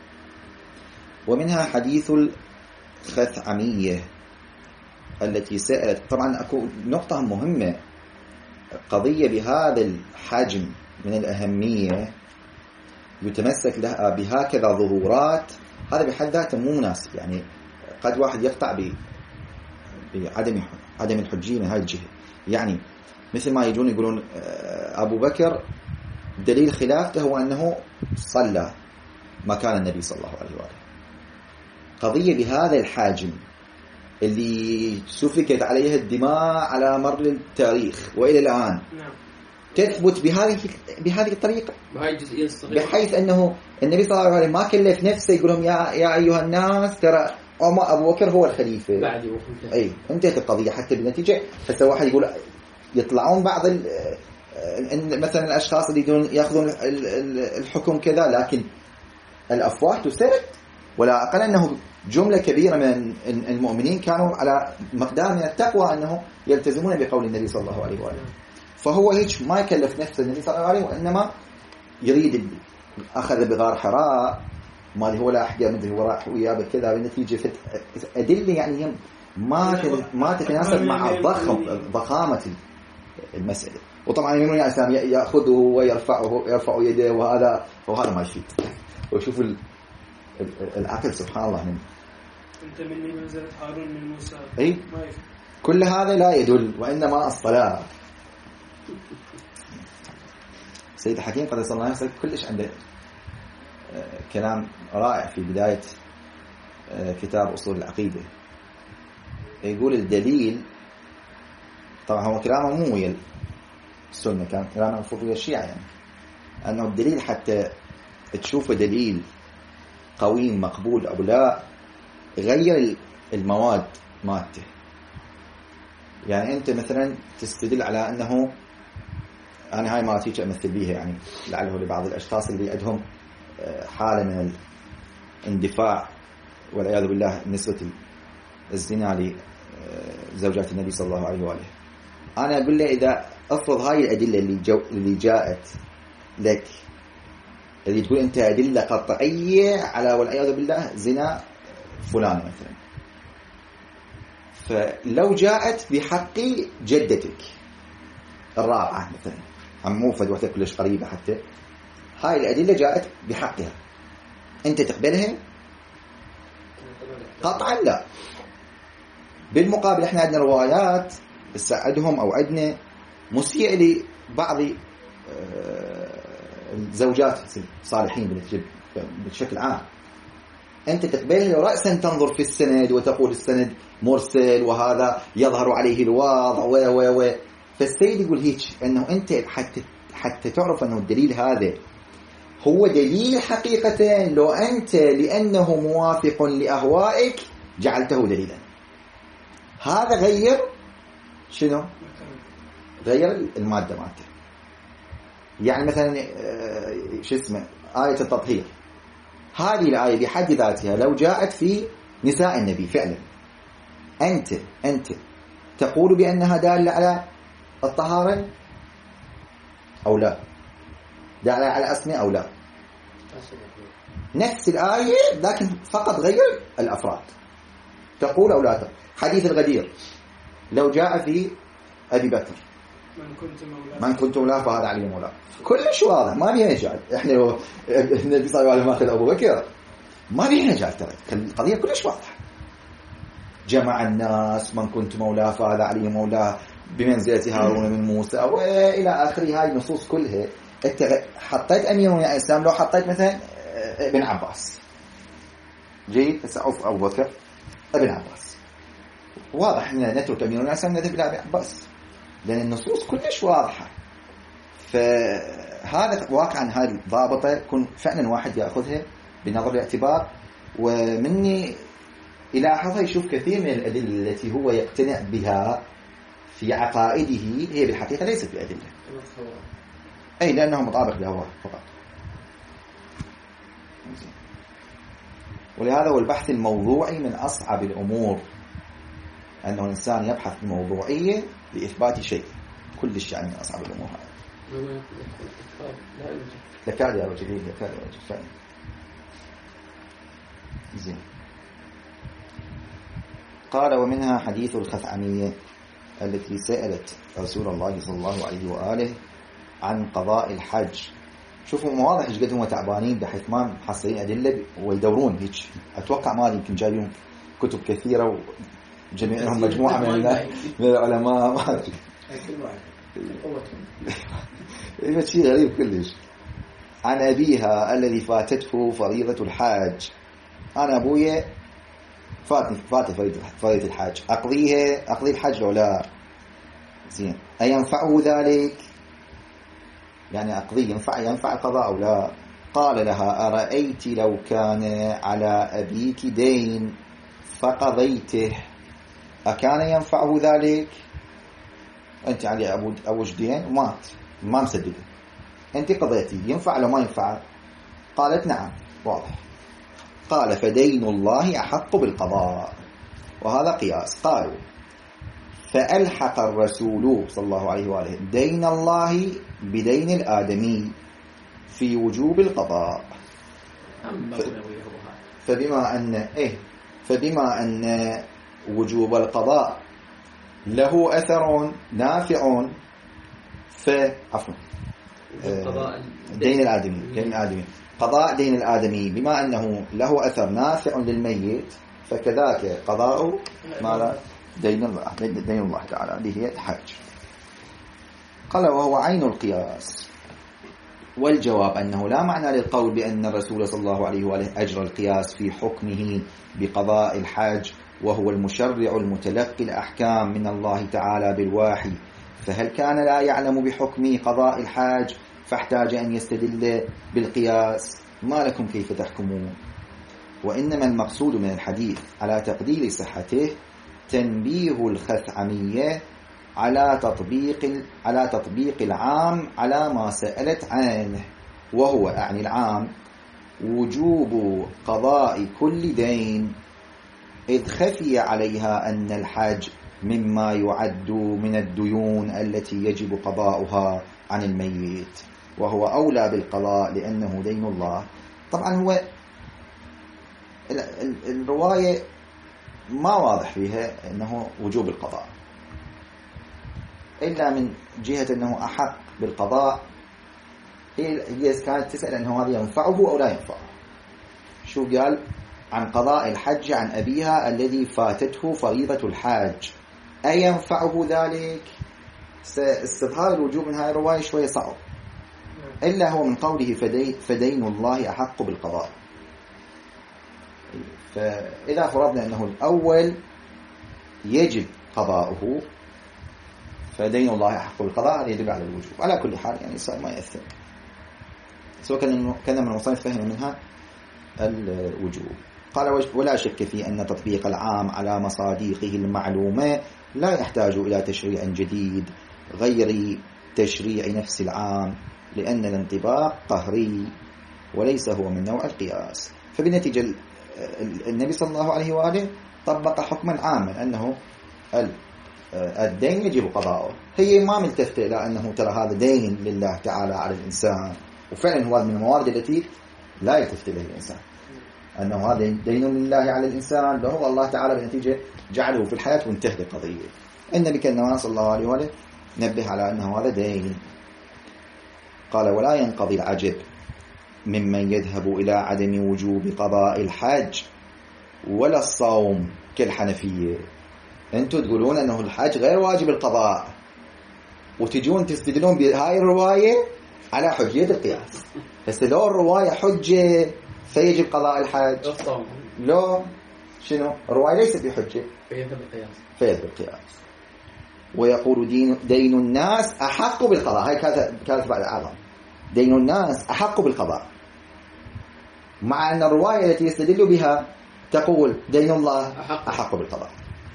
ومنها حديث الخثعمية التي سألت، طبعا أكو نقطة مهمة، قضية بهذا الحجم من الأهمية يتمسك لها بهكذا ظهورات، هذا بحد ذاته مو مناسب. يعني قد واحد يقطع بعدم عدم الحجية من هذه الجهة، يعني مثل ما يجون يقولون أبو بكر دليل خلافته هو أنه صلى مكان النبي صلى الله عليه وآله. قضية بهذا الحجم اللي سفكت عليها الدماء على مر التاريخ وإلى الآن تثبت بهذه بهذه الطريقة، بحيث أنه النبي صلى الله عليه وسلم ما كلف نفسه يقول لهم يا يا أيها الناس ترى أبو بكر هو الخليفة بعدي. أي انتهت القضية. حتى بالنتيجة هسه واحد يقول يطلعون بعض مثلا الأشخاص اللي يأخذون الحكم كذا، لكن الأفواه تسرد، ولا أقل أنه جملة كبيرة من المؤمنين كانوا على مقدار من التقوى أنه يلتزمون بقول النبي صلى الله عليه وآله. فهو هيك ما يكلف نفسه النبي صلى الله عليه وآله، وإنما يريد أخذ بغار حراء ما هو لا أحد مدري هو راح وياه بكذا، بالنتيجة أدلة يعني ما ما تتناسب مع الضخم ضخامة المسألة. وطبعا يمنون يا إسلام يأخذه ويرفعه يرفع يده، وهذا وهذا ما يفيد. وشوفوا العقل سبحان الله من أنت مني منزلة هارون من موسى. أي كل هذا لا يدل، وإنما الصلاة. سيد حكيم قد صلى الله عليه وسلم كلش عنده كلام رائع في بداية كتاب أصول العقيدة. يقول الدليل، طبعا هو كلامه مو ويا السنة، كان كلامه المفروض ويا الشيعة، يعني أنه الدليل حتى تشوفه دليل قوي مقبول أو لا، غير المواد مالته. يعني أنت مثلا تستدل على أنه أنا هاي مراتيك أمثل بيها، يعني لعله لبعض الأشخاص اللي عندهم حالة من الاندفاع والعياذ بالله نسبة الزنا لزوجات النبي صلى الله عليه وآله. أنا أقول له إذا أفرض هاي الأدلة اللي, جو اللي جاءت لك اللي تقول أنت أدلة قطعية على والعياذ بالله زنا فلان مثلا، فلو جاءت بحق جدتك الرابعة مثلا، هم مو فدوة كلش قريبة، حتى هاي الأدلة جاءت بحقها، أنت تقبلها؟ قطعا لا. بالمقابل احنا عندنا روايات تساعدهم أو عندنا مسيء لبعض الزوجات الصالحين بشكل عام، أنت تقبلها رأسا تنظر في السند وتقول السند مرسل وهذا يظهر عليه الواضع و و و فالسيد يقول هيك أنه أنت حتى حتى تعرف أنه الدليل هذا هو دليل حقيقة، لو أنت لأنه موافق لأهوائك جعلته دليلا. هذا غير شنو؟ غير المادة مالته. يعني مثلا شو اسمه آية التطهير، هذه الآية بحد ذاتها لو جاءت في نساء النبي فعلا، أنت أنت تقول بأنها دالة على الطهارة أو لا؟ دالة على أسماء أو لا؟ نفس الآية لكن فقط غير الأفراد، تقول أو لا تقول. حديث الغدير لو جاء في أبي بكر من كنت مولاه من كنت مولاه فهذا علي مولاه، كلش واضح ما بيها جعل. احنا لو النبي صلى الله عليه وسلم اخذ ابو بكر ما بيها جعل، ترى القضيه كلش واضحه. جمع الناس من كنت مولاه فهذا علي مولاه بمنزله هارون من موسى والى اخره. هاي النصوص كلها انت حطيت امير من الاسلام، لو حطيت مثلا ابن عباس جيد تسعف ابو بكر ابن عباس، واضح ان نترك امير من الاسلام نذهب الى ابن عباس لأن النصوص كلش واضحة. فهذا واقعا هذه ضابطة يكون فعلا واحد يأخذها بنظر الاعتبار، ومني يلاحظها يشوف كثير من الأدلة التي هو يقتنع بها في عقائده هي بالحقيقة ليست بأدلة، أي لأنه مطابق لهواه فقط. ولهذا هو البحث الموضوعي من أصعب الأمور، أنه الإنسان يبحث بموضوعية لإثبات شيء، كل الشيء من أصعب الأمور هذه. لكاد يا رجل لكاد يا رجل فعلا. زين. قال ومنها حديث الخثعمية التي سألت رسول الله صلى الله عليه وآله عن قضاء الحج. شوفوا مواضح ايش قد هم تعبانين بحيث ما محصلين أدلة ويدورون هيك. أتوقع ما يمكن جايبين كتب كثيرة وجميعهم مجموعة من العلماء ما أدري. إيه شيء غريب كلش. عن أبيها الذي فاتته فريضة الحاج. أنا أبويا فاتني فاتت فريضة الحاج، أقضيها أقضي الحج لو لا؟ زين. أينفعه ذلك؟ يعني أقضي ينفع ينفع القضاء أو لا؟ قال لها أرأيت لو كان على أبيك دين فقضيته أكان ينفعه ذلك؟ أنت علي أبو أبوش دين ومات ما مسدده، أنت قضيتي ينفع لو ما ينفع؟ قالت نعم واضح. قال فدين الله أحق بالقضاء، وهذا قياس. قالوا فألحق الرسول صلى الله عليه وآله دين الله بدين الآدمي في وجوب القضاء. فبما أن إيه فبما أن وجوب القضاء له أثر نافع فعفوا دين الآدمي دين الآدمي قضاء دين الآدمي بما أنه له أثر نافع للميت، فكذاك قضاء ماذا؟ دين الله دين الله تعالى اللي هي الحج. قال وهو عين القياس. والجواب أنه لا معنى للقول بأن الرسول صلى الله عليه وآله أجرى القياس في حكمه بقضاء الحج، وهو المشرع المتلقي الأحكام من الله تعالى بالوحي، فهل كان لا يعلم بحكم قضاء الحاج فاحتاج أن يستدل بالقياس؟ ما لكم كيف تحكمون؟ وإنما المقصود من الحديث على تقدير صحته تنبيه الخثعمية على تطبيق على تطبيق العام على ما سألت عنه، وهو أعني العام وجوب قضاء كل دين، إذ خفي عليها أن الحج مما يعد من الديون التي يجب قضاؤها عن الميت، وهو أولى بالقضاء لأنه دين الله. طبعا هو الرواية ما واضح فيها أنه وجوب القضاء، إلا من جهة أنه أحق بالقضاء. هي هي كانت تسأل أنه هذا ينفعه أو لا ينفعه. شو قال؟ عن قضاء الحج عن أبيها الذي فاتته فريضة الحاج، أينفعه ذلك؟ استظهار الوجوب من هذه الرواية شوية صعب، إلا هو من قوله فدي فدين الله أحق بالقضاء. فإذا فرضنا أنه الأول يجب قضاؤه فدين الله أحق بالقضاء، هذا يدل على الوجوب. على كل حال يعني صار ما يأثر، سواء كان كان من المصنف فهم منها الوجوب. قال ولا شك في أن تطبيق العام على مصادقه المعلومة لا يحتاج إلى تشريع جديد غير تشريع نفس العام، لأن الانطباق قهري وليس هو من نوع القياس. فبالنتيجة النبي صلى الله عليه وآله طبق حكما عاما أنه الدين يجب قضاؤه. هي ما ملتفتة إلى أنه ترى هذا دين لله تعالى على الإنسان، وفعلا هو من الموارد التي لا يلتفت إليه الإنسان، أنه هذا دين لله على الإنسان له الله تعالى بالنتيجة جعله في الحياة وانتهت القضية. النبي كان صلى الله عليه وآله نبه على أنه هذا دين. قال ولا ينقضي العجب ممن يذهب إلى عدم وجوب قضاء الحج ولا الصوم كالحنفية. أنتم تقولون أنه الحج غير واجب القضاء، وتجون تستدلون بهاي الرواية على حجية القياس. بس لو الرواية حجة فيجب قضاء الحج، لو شنو الرواية ليست بحجة فيذهب القياس فيذهب القياس. ويقول دين, دين الناس أحق بالقضاء، هاي كانت بعد العظم، دين الناس أحق بالقضاء، مع أن الرواية التي يستدل بها تقول دين الله أحق بالقضاء.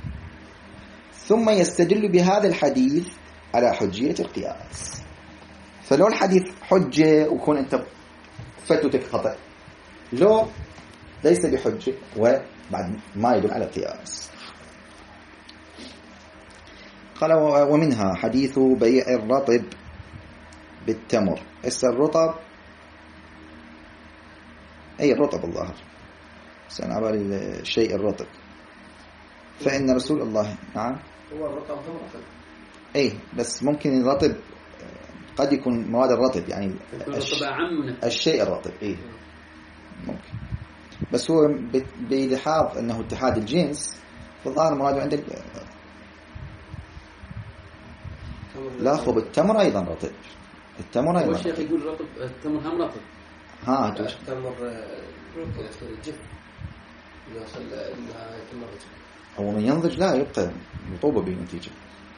ثم يستدل بهذا الحديث على حجية القياس. فلو الحديث حجة وكون أنت فتوتك خطأ، لو ليس بحجة وبعد ما يدل على القياس. قال ومنها حديث بيع الرطب بالتمر. اس الرطب أي الرطب الظاهر، سنعبر الشيء الرطب، فإن رسول الله نعم هو الرطب هو الرطب أي، بس ممكن الرطب قد يكون مواد الرطب يعني الرطب أعم الشيء الرطب أي ممكن، بس هو بلحاظ أنه اتحاد الجنس فالظاهر مراده عندك لا خب التمر أيضا رطب، التمر أيضا الشيخ يقول رطب التمر هم رطب ها التمر جف يوصل إلى التمر هو من ينضج لا يبقى رطوبة بالنتيجة،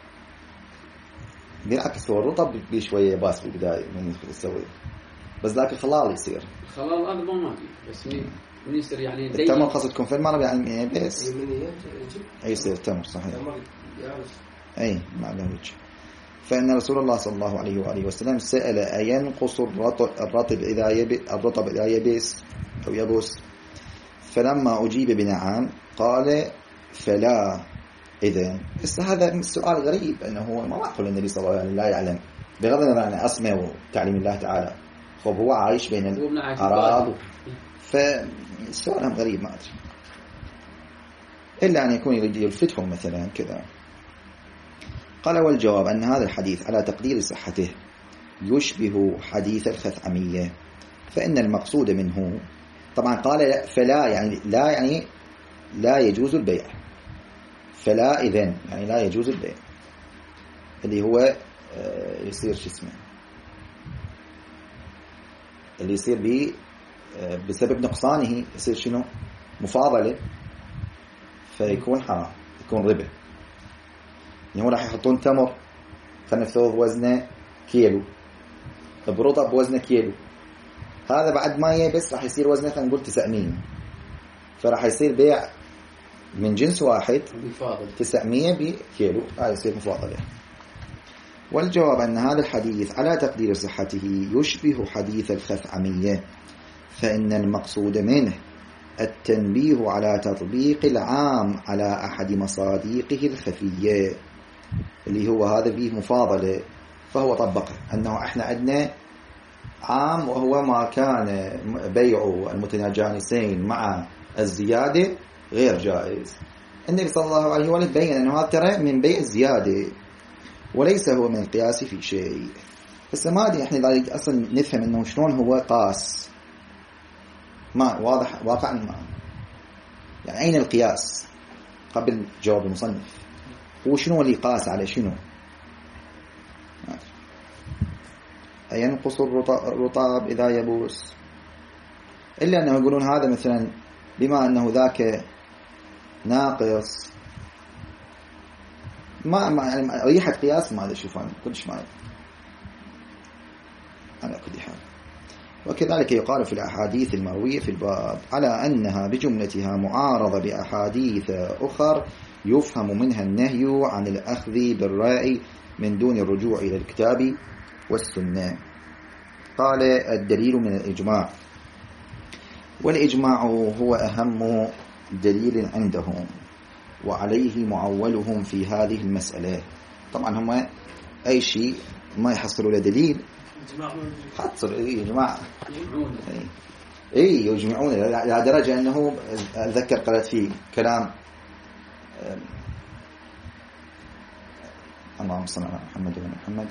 بالعكس هو الرطب بشوية باس بالبداية من يسوي، بس ذاك الخلال يصير الخلال هذا ما في، بس من من يصير يعني التمر قصدكم في المرة يعني بس أي يصير التمر صحيح أي مع الوجه. فإن رسول الله صلى الله عليه وآله وسلم سأل أينقص الرطب إذا يبس الرطب إذا يبس أو يبس، فلما أجيب بنعم قال فلا. إذن بس هذا السؤال غريب، أنه هو ما معقول النبي صلى الله عليه وسلم لا يعلم بغض النظر عن أسماء وتعليم الله تعالى، خب هو عايش بين الأعراب، فالسؤال هم غريب ما أدري، إلا أن يكون يريد يلفتهم مثلا كذا. قال والجواب أن هذا الحديث على تقدير صحته يشبه حديث الخثعمية، فإن المقصود منه طبعا قال فلا يعني لا يعني لا يجوز البيع، فلا إذن يعني لا يجوز البيع، اللي هو يصير شو اسمه اللي يصير به بسبب نقصانه يصير شنو؟ مفاضلة، فيكون حرام، يكون ربا. يعني هو راح يحطون تمر خلينا نفترض وزنه كيلو، برطب وزنه كيلو، هذا بعد ما يبس راح يصير وزنه خلينا نقول تسعمية، فراح يصير بيع من جنس واحد تسعمية بكيلو، هذا يصير مفاضلة. والجواب أن هذا الحديث على تقدير صحته يشبه حديث الخثعمية، فإن المقصود منه التنبيه على تطبيق العام على أحد مصادقه الخفية، اللي هو هذا فيه مفاضلة، فهو طبقه أنه إحنا عندنا عام وهو ما كان بيع المتجانسين مع الزيادة غير جائز. النبي صلى الله عليه وسلم بين أنه هذا ترى من بيع الزيادة وليس هو من القياس في شيء. بس ما أدري إحنا ذلك أصلا نفهم أنه شلون هو قاس، ما واضح واقعا ما يعني أين القياس قبل جواب المصنف، وشنو اللي قاس على شنو؟ ينقص الرطاب إذا يبوس، إلا أنه يقولون هذا مثلا بما أنه ذاك ناقص، ما ما يعني ريحة قياس ما أدري شوفان كلش ما على كل حال. وكذلك يقال في الأحاديث المروية في الباب على أنها بجملتها معارضة بأحاديث أخر يفهم منها النهي عن الأخذ بالرأي من دون الرجوع إلى الكتاب والسنة. قال الدليل من الإجماع، والإجماع هو أهم دليل عندهم وعليه معولهم في هذه المسألة. طبعا هم أي شيء ما يحصلوا له دليل حصل إيه جماعة إيه يجمعون إلى درجة أنه أذكر قرأت فيه كلام اللهم صل على محمد وعلى محمد،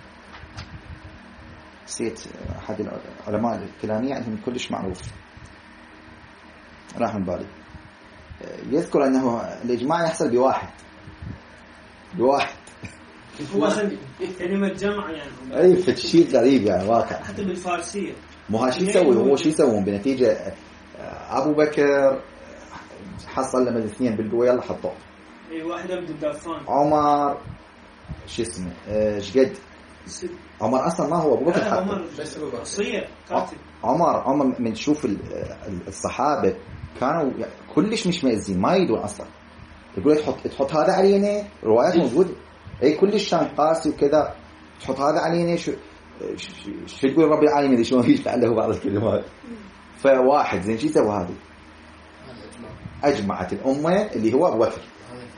سيت أحد العلماء الكلامية عندهم كلش معروف راح من بالي، يذكر أنه الإجماع يحصل بواحد بواحد هو كلمة جمع يعني أي فتشيء غريب يعني واقع. حتى بالفارسية مو هالشيء يسوي هو شيء يسوون بنتيجة أبو بكر حصل لما الاثنين بالقوة يلا حطوه. أي واحدة من الدافان. عمر شو اسمه ايش قد عمر أصلا ما هو أبو بكر حتى. عمر بس أبو بكر. كاتب. عمر عمر من تشوف الصحابة كانوا كلش مش مئزين ما يدون أصلا. يقول تحط تحط هذا علينا روايات موجودة. أي كلش كان قاسي وكذا تحط هذا علينا شو شو تقول رب العالمين شو ما يشتغل له بعض الكلمات. فواحد زين شو سوى هذا؟ أجمعت الأمة اللي هو أبو بكر.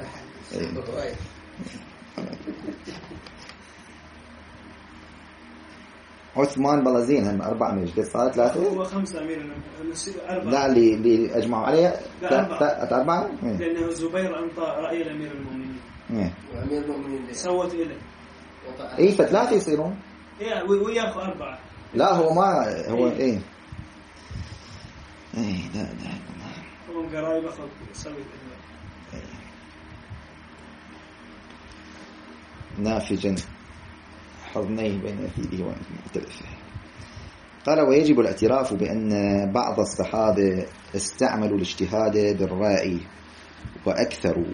عثمان بلازين هم أربعة من جد صارت ثلاثة. هو خمسة أمير أربعة. لا اللي اللي أجمعوا عليه أربعة. أربعة. لأنه الزبير أنطى رأي الأمير المؤمنين. إيه. وأمير المؤمنين سوت إله. إيه فثلاثة يصيرون. إيه وياخو أربعة. لا هو ما هو إيه. إيه لا لا. هو قرايب أخذ سوي إله. نافجا حضنيه بين أثيده ومختلفه. قال ويجب الاعتراف بأن بعض الصحابة استعملوا الاجتهاد بالرأي وأكثروا،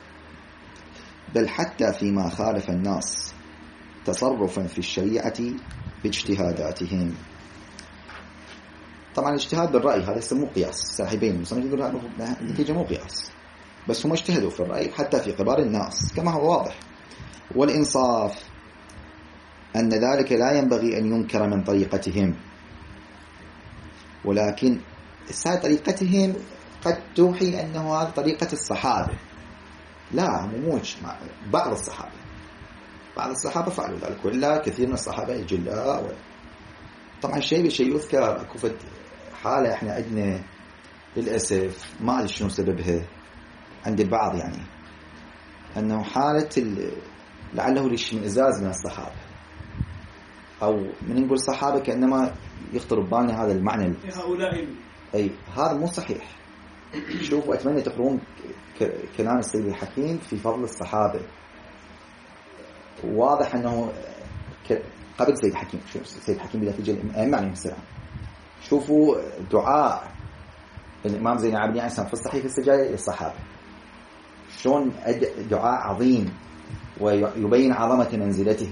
بل حتى فيما خالف الناس تصرفا في الشريعة باجتهاداتهم. طبعا الاجتهاد بالرأي هذا يسموه قياس، صاحبين المصنف يقول هذا نتيجة مو قياس، بس هم اجتهدوا في الرأي حتى في كبار الناس كما هو واضح. والإنصاف أن ذلك لا ينبغي أن ينكر من طريقتهم، ولكن الساعة طريقتهم قد توحي أنه هذه طريقة الصحابة. لا مموج بعض الصحابة بعض الصحابة فعلوا ذلك ولا كثير من الصحابة الجلاء. طبعا الشيء بشيء يذكر كفت حالة احنا عندنا للأسف ما أدري شنو سببها عند البعض، يعني أنه حالة لعله الاشمئزاز من الصحابة، أو من نقول صحابة كأنما يخطر ببالنا هذا المعنى هؤلاء. أي هذا مو صحيح. شوفوا أتمنى تقرون كلام السيد الحكيم في فضل الصحابة، واضح أنه قبل السيد الحكيم شوف السيد الحكيم بنتيجة الأئمة عليهم السلام شوفوا دعاء الإمام زين العابدين عليه السلام في الصحيح السجاية للصحابة، شلون دعاء عظيم ويبين عظمة منزلتهم.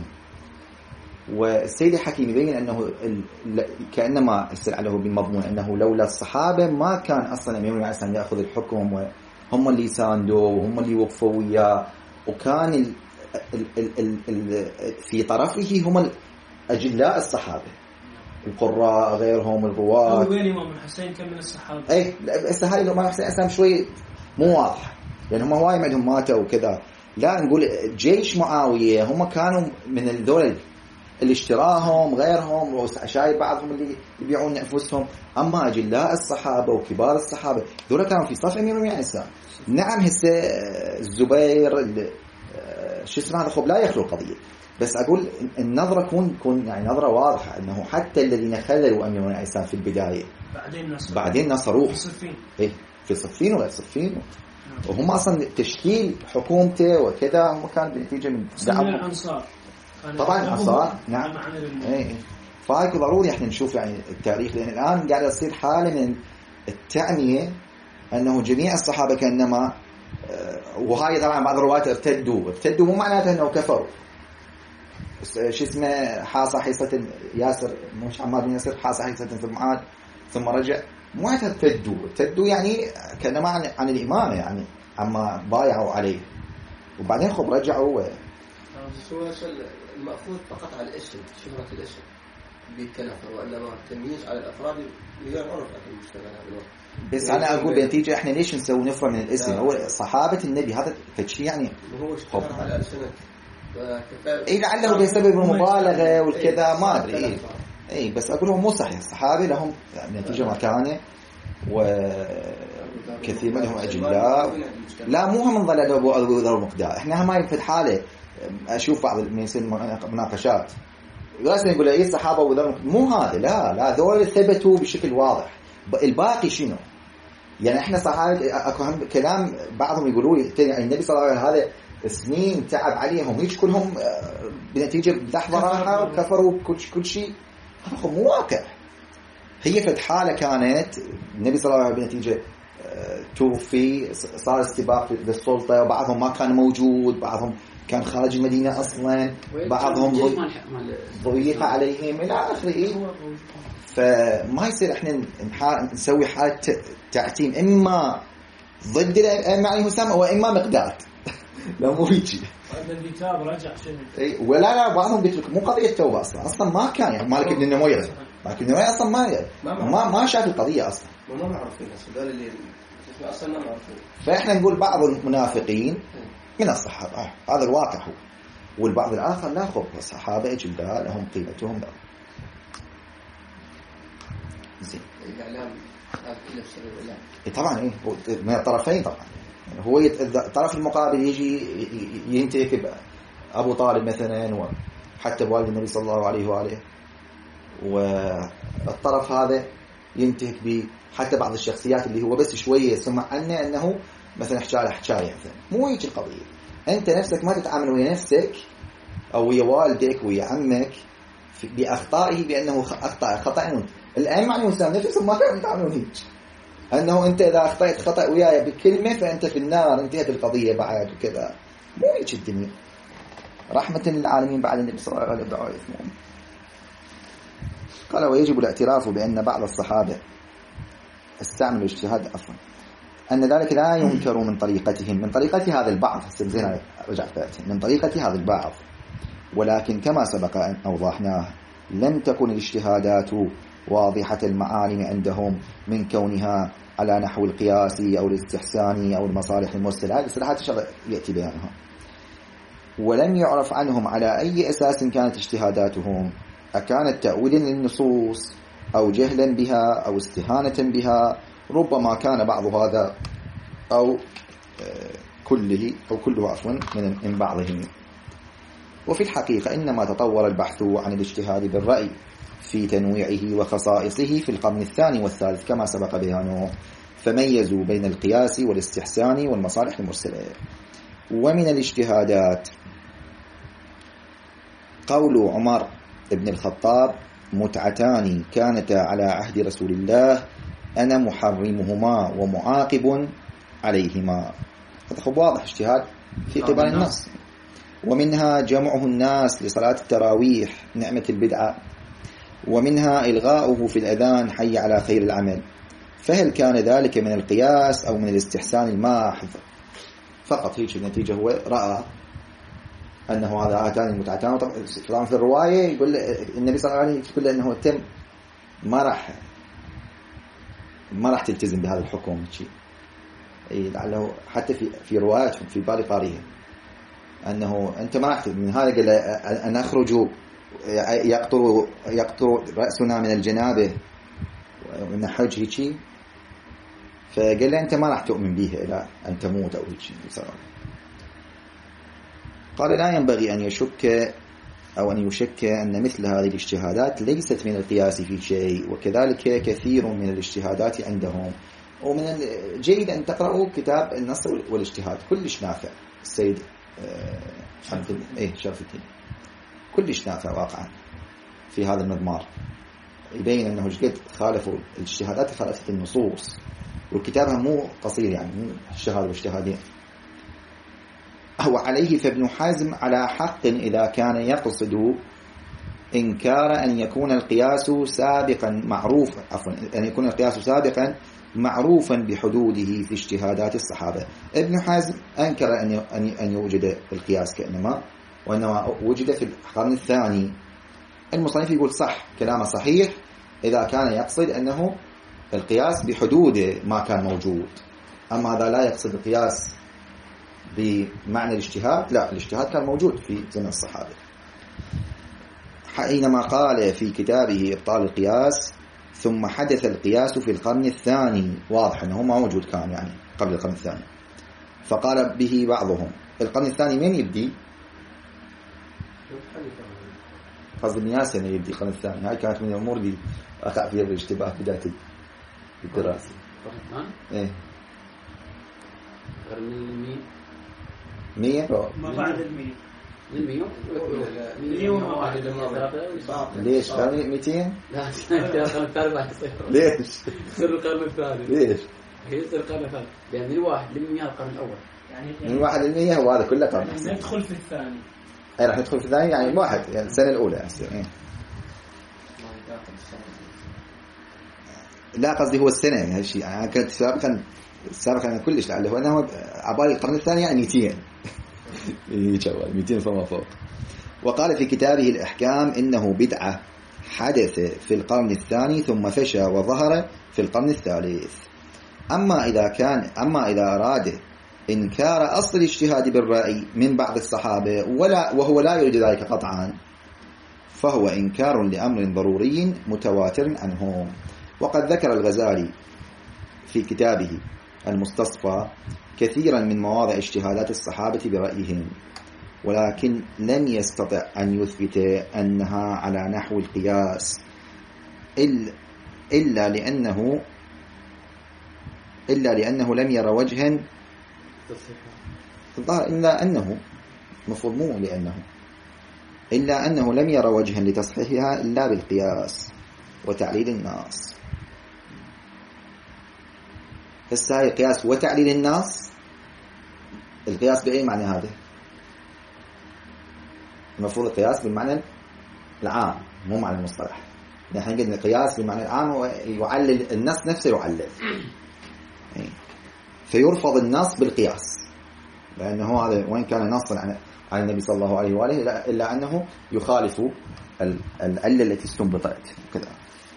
والسيد الحكيم يبين أنه كأنما استدعى بمضمون أنه لولا الصحابة ما كان أصلا الإمام عليه السلام يأخذ الحكم، وهم اللي ساندوا وهم اللي وقفوا وياه، وكان ال ال ال ال ال في طرفه هم أجلاء الصحابة القراء غيرهم الرواة. وين الإمام الحسين كم من الصحابة؟ أي بس هاي الإمام الحسين أسلم شوي مو واضح، لأن هم هواي عندهم ماتوا وكذا. لا نقول جيش معاوية هم كانوا من الذول اللي اشتراهم غيرهم، وشايب بعضهم اللي يبيعون أنفسهم. أما أجلاء الصحابة وكبار الصحابة ذولا كانوا في صف أمير المؤمنين. نعم هسه الزبير شو اسمه هذا خب لا يخلو القضية، بس أقول النظرة كون كون يعني نظرة واضحة أنه حتى الذين خذلوا أمير المؤمنين في البداية بعدين نصر بعدين نصروه في صفين إيه في صفين ولا صفين، وهم أصلا تشكيل حكومته وكذا هم كان بنتيجة من دعم الأنصار طبعا الأنصار. نعم إيه فهيك ضروري إحنا نشوف يعني التاريخ، لأن الآن قاعد يصير حالة من التعمية أنه جميع الصحابة كأنما، وهاي طبعا بعض الروايات ارتدوا ارتدوا مو معناته أنه كفروا. شو اسمه حاصة حيصة ياسر مش عمار بن ياسر حاصة حيصة ثم عاد ثم رجع، مو ارتدوا ارتدوا يعني كأنما عن, عن الإمامة يعني عما بايعوا عليه وبعدين خب رجعوا. شو المأخوذ فقط على الاسم شهرة الاسم بالكنفر، وإنما التمييز على الأفراد يعرف في المجتمع هذا. بس أنا أقول بنتيجة إحنا ليش نسوي نفرة من الاسم؟ هو صحابة النبي هذا فشي يعني هو اشتهر على ألسنة إيه لعله بسبب المبالغة والكذا ما أدري. إيه إيه بس أقول هو مو صحيح. الصحابة لهم نتيجة مكانة وكثير منهم أجلاء. لا مو هم من ضلال أبو أبو ذر المقدار. إحنا ما في الحالة أشوف بعض من يصير مناقشات لازم يقول إيه الصحابة أبو ذر مو هذا. لا لا ذول ثبتوا بشكل واضح. الباقي شنو يعني؟ إحنا صحابة أكو هم كلام بعضهم يقولوا النبي صلى الله عليه وسلم هذا سنين تعب عليهم هيك كلهم بنتيجة لحظة راحة وكفروا كل كل شيء. هذا مو واقع. هي في حالة كانت النبي صلى الله عليه وسلم بنتيجة توفي صار استباق للسلطة، وبعضهم ما كان موجود، بعضهم كان خارج المدينة أصلا، بعضهم ضيق عليهم إلى آخره. فما يصير إحنا نسوي حالة تعتيم إما ضد الأئمة عليهم السلام وإما مقدار. لا مو هيجي. الكتاب رجع شنو؟ إيه ولا لا بعضهم بيترك مو قضية توبة أصلا أصلا ما كان يعني مالك ابن النميرة مالك ابن النميرة أصلا ما ما ما شاف القضية أصلا ما معروفين أصلا اللي أصلا ما معروفين. فإحنا نقول بعض المنافقين من الصحابة آه. هذا الواقع هو، والبعض الآخر لا خب الصحابة جدا لهم قيمتهم لا. زين الإعلام هذا كله بسبب الإعلام. إيه طبعا إيه من الطرفين طبعا. هو الطرف المقابل يجي ينتهك أبو طالب مثلا وحتى بوالد النبي صلى الله عليه وآله، والطرف هذا ينتهك به حتى بعض الشخصيات اللي هو بس شوية سمع عنه أنه مثلا حكاية حكاية مثلا. مو هيك القضية. أنت نفسك ما تتعامل ويا نفسك أو ويا والدك ويا عمك بأخطائه بأنه أخطأ خطأ. الأئمة عليهم السلام نفسهم ما كانوا يتعاملون هيك، أنه أنت إذا أخطأت خطأ وياي بكلمة فأنت في النار انتهت القضية بعد وكذا. مو هيك الدنيا. رحمة للعالمين بعد النبي صلى الله عليه وسلم. قال ويجب الاعتراف بأن بعض الصحابة استعملوا اجتهاد عفوا أن ذلك لا ينكر من طريقتهم من طريقة هذا البعض زين رجعت من طريقة هذا البعض، ولكن كما سبق أن أوضحناه لم تكن الاجتهادات واضحة المعالم عندهم من كونها على نحو القياسي أو الاستحساني أو المصالح المرسلة. هذه الصلاحات شرع يأتي بيانها. ولم يعرف عنهم على أي أساس كانت اجتهاداتهم، أكانت تأويلا للنصوص أو جهلا بها أو استهانة بها. ربما كان بعض هذا أو كله أو كله عفوا من بعضهم. وفي الحقيقة إنما تطور البحث عن الاجتهاد بالرأي في تنويعه وخصائصه في القرن الثاني والثالث كما سبق بيانه، فميزوا بين القياس والاستحسان والمصالح المرسلة. ومن الاجتهادات قول عمر بن الخطاب متعتان كانتا على عهد رسول الله أنا محرمهما ومعاقب عليهما. هذا خب واضح اجتهاد في قبل النص. ومنها جمعه الناس لصلاة التراويح نعمة البدعة، ومنها إلغاؤه في الأذان حي على خير العمل. فهل كان ذلك من القياس أو من الاستحسان الماحظ؟ فقط هيك النتيجة، هو رأى أنه هذا آتان المتعتان. طبعا في الرواية يقول النبي صلى الله عليه وسلم يقول أنه تم ما راح ما راح تلتزم بهذا الحكم شيء. أي لعله حتى في في رواياتهم في بالي قارئها أنه أنت ما راح من هذا قال أن أخرج يقطر يقطر رأسنا من الجنابة من حج هيك، فقال له أنت ما راح تؤمن بها إلى أن تموت أو هيك. قال لا ينبغي أن يشك أو أن يشك أن مثل هذه الاجتهادات ليست من القياس في شيء، وكذلك كثير من الاجتهادات عندهم. ومن الجيد أن تقرأوا كتاب النص والاجتهاد، كلش نافع. السيد حمد إيه شرف الدين كلش نافع واقعا في هذا المضمار، يبين أنه جد خالفوا الاجتهادات خالفت النصوص، وكتابها مو قصير يعني مو اجتهاد واجتهادين. وعليه فابن حزم على حق إذا كان يقصد إنكار أن يكون القياس سابقا معروفا عفوا أن يكون القياس سابقا معروفا بحدوده في اجتهادات الصحابة. ابن حزم أنكر أن أن يوجد القياس كأنما وإنما وجد في القرن الثاني. المصنف يقول صح كلامه صحيح إذا كان يقصد أنه القياس بحدود ما كان موجود، أما هذا لا يقصد القياس بمعنى الاجتهاد، لا الاجتهاد كان موجود في زمن الصحابة. حينما قال في كتابه إبطال القياس ثم حدث القياس في القرن الثاني، واضح أنه ما موجود كان يعني قبل القرن الثاني. فقال به بعضهم القرن الثاني من يبدي؟ قصد الناس أنه يبدي القرن الثاني. هاي كانت من الأمور اللي أقع فيها بالاشتباه بداية الدراسة. إيه قرن المية مية ما بعد المية المية مليون واحد. ليش قرن مئتين؟ لا القرن الثالث راح يصير. ليش؟ يصير القرن الثالث. ليش؟ يصير القرن الثالث لأن الواحد للمية القرن الأول يعني من واحد للمية هو هذا كله قرن. يعني ندخل في الثاني. أي راح ندخل في الثاني يعني واحد يعني السنة الأولى يصير. إيه. لا قصدي هو السنة يعني هالشيء يعني كنت سابقا سابقا أنا كلش لعله هو أنه عبالي القرن الثاني يعني مئتين يجوال مئتين فما فوق. وقال في كتابه الأحكام إنه بدعة حدث في القرن الثاني ثم فشى وظهر في القرن الثالث. أما إذا كان أما إذا أراد إنكار أصل الاجتهاد بالرأي من بعض الصحابة ولا وهو لا يريد ذلك قطعا، فهو إنكار لأمر ضروري متواتر عنهم. وقد ذكر الغزالي في كتابه المستصفى كثيرا من مواضع اجتهادات الصحابة برأيهم، ولكن لم يستطع أن يثبت أنها على نحو القياس إلا لأنه إلا لأنه لم ير وجها إلا أنه مفروض مو لأنه إلا أنه لم ير وجها لتصحيحها إلا بالقياس وتعليل الناس. فالساي قياس وتعليل الناس، القياس بأي معنى هذا؟ المفروض القياس بالمعنى العام مو معنى المصطلح. نحن قلنا القياس بالمعنى العام هو يعلل النص نفسه يعلل، فيرفض النص بالقياس لأنه هذا وين كان نصا عن عن النبي صلى الله عليه وآله إلا أنه يخالف العلة التي استنبطت كذا.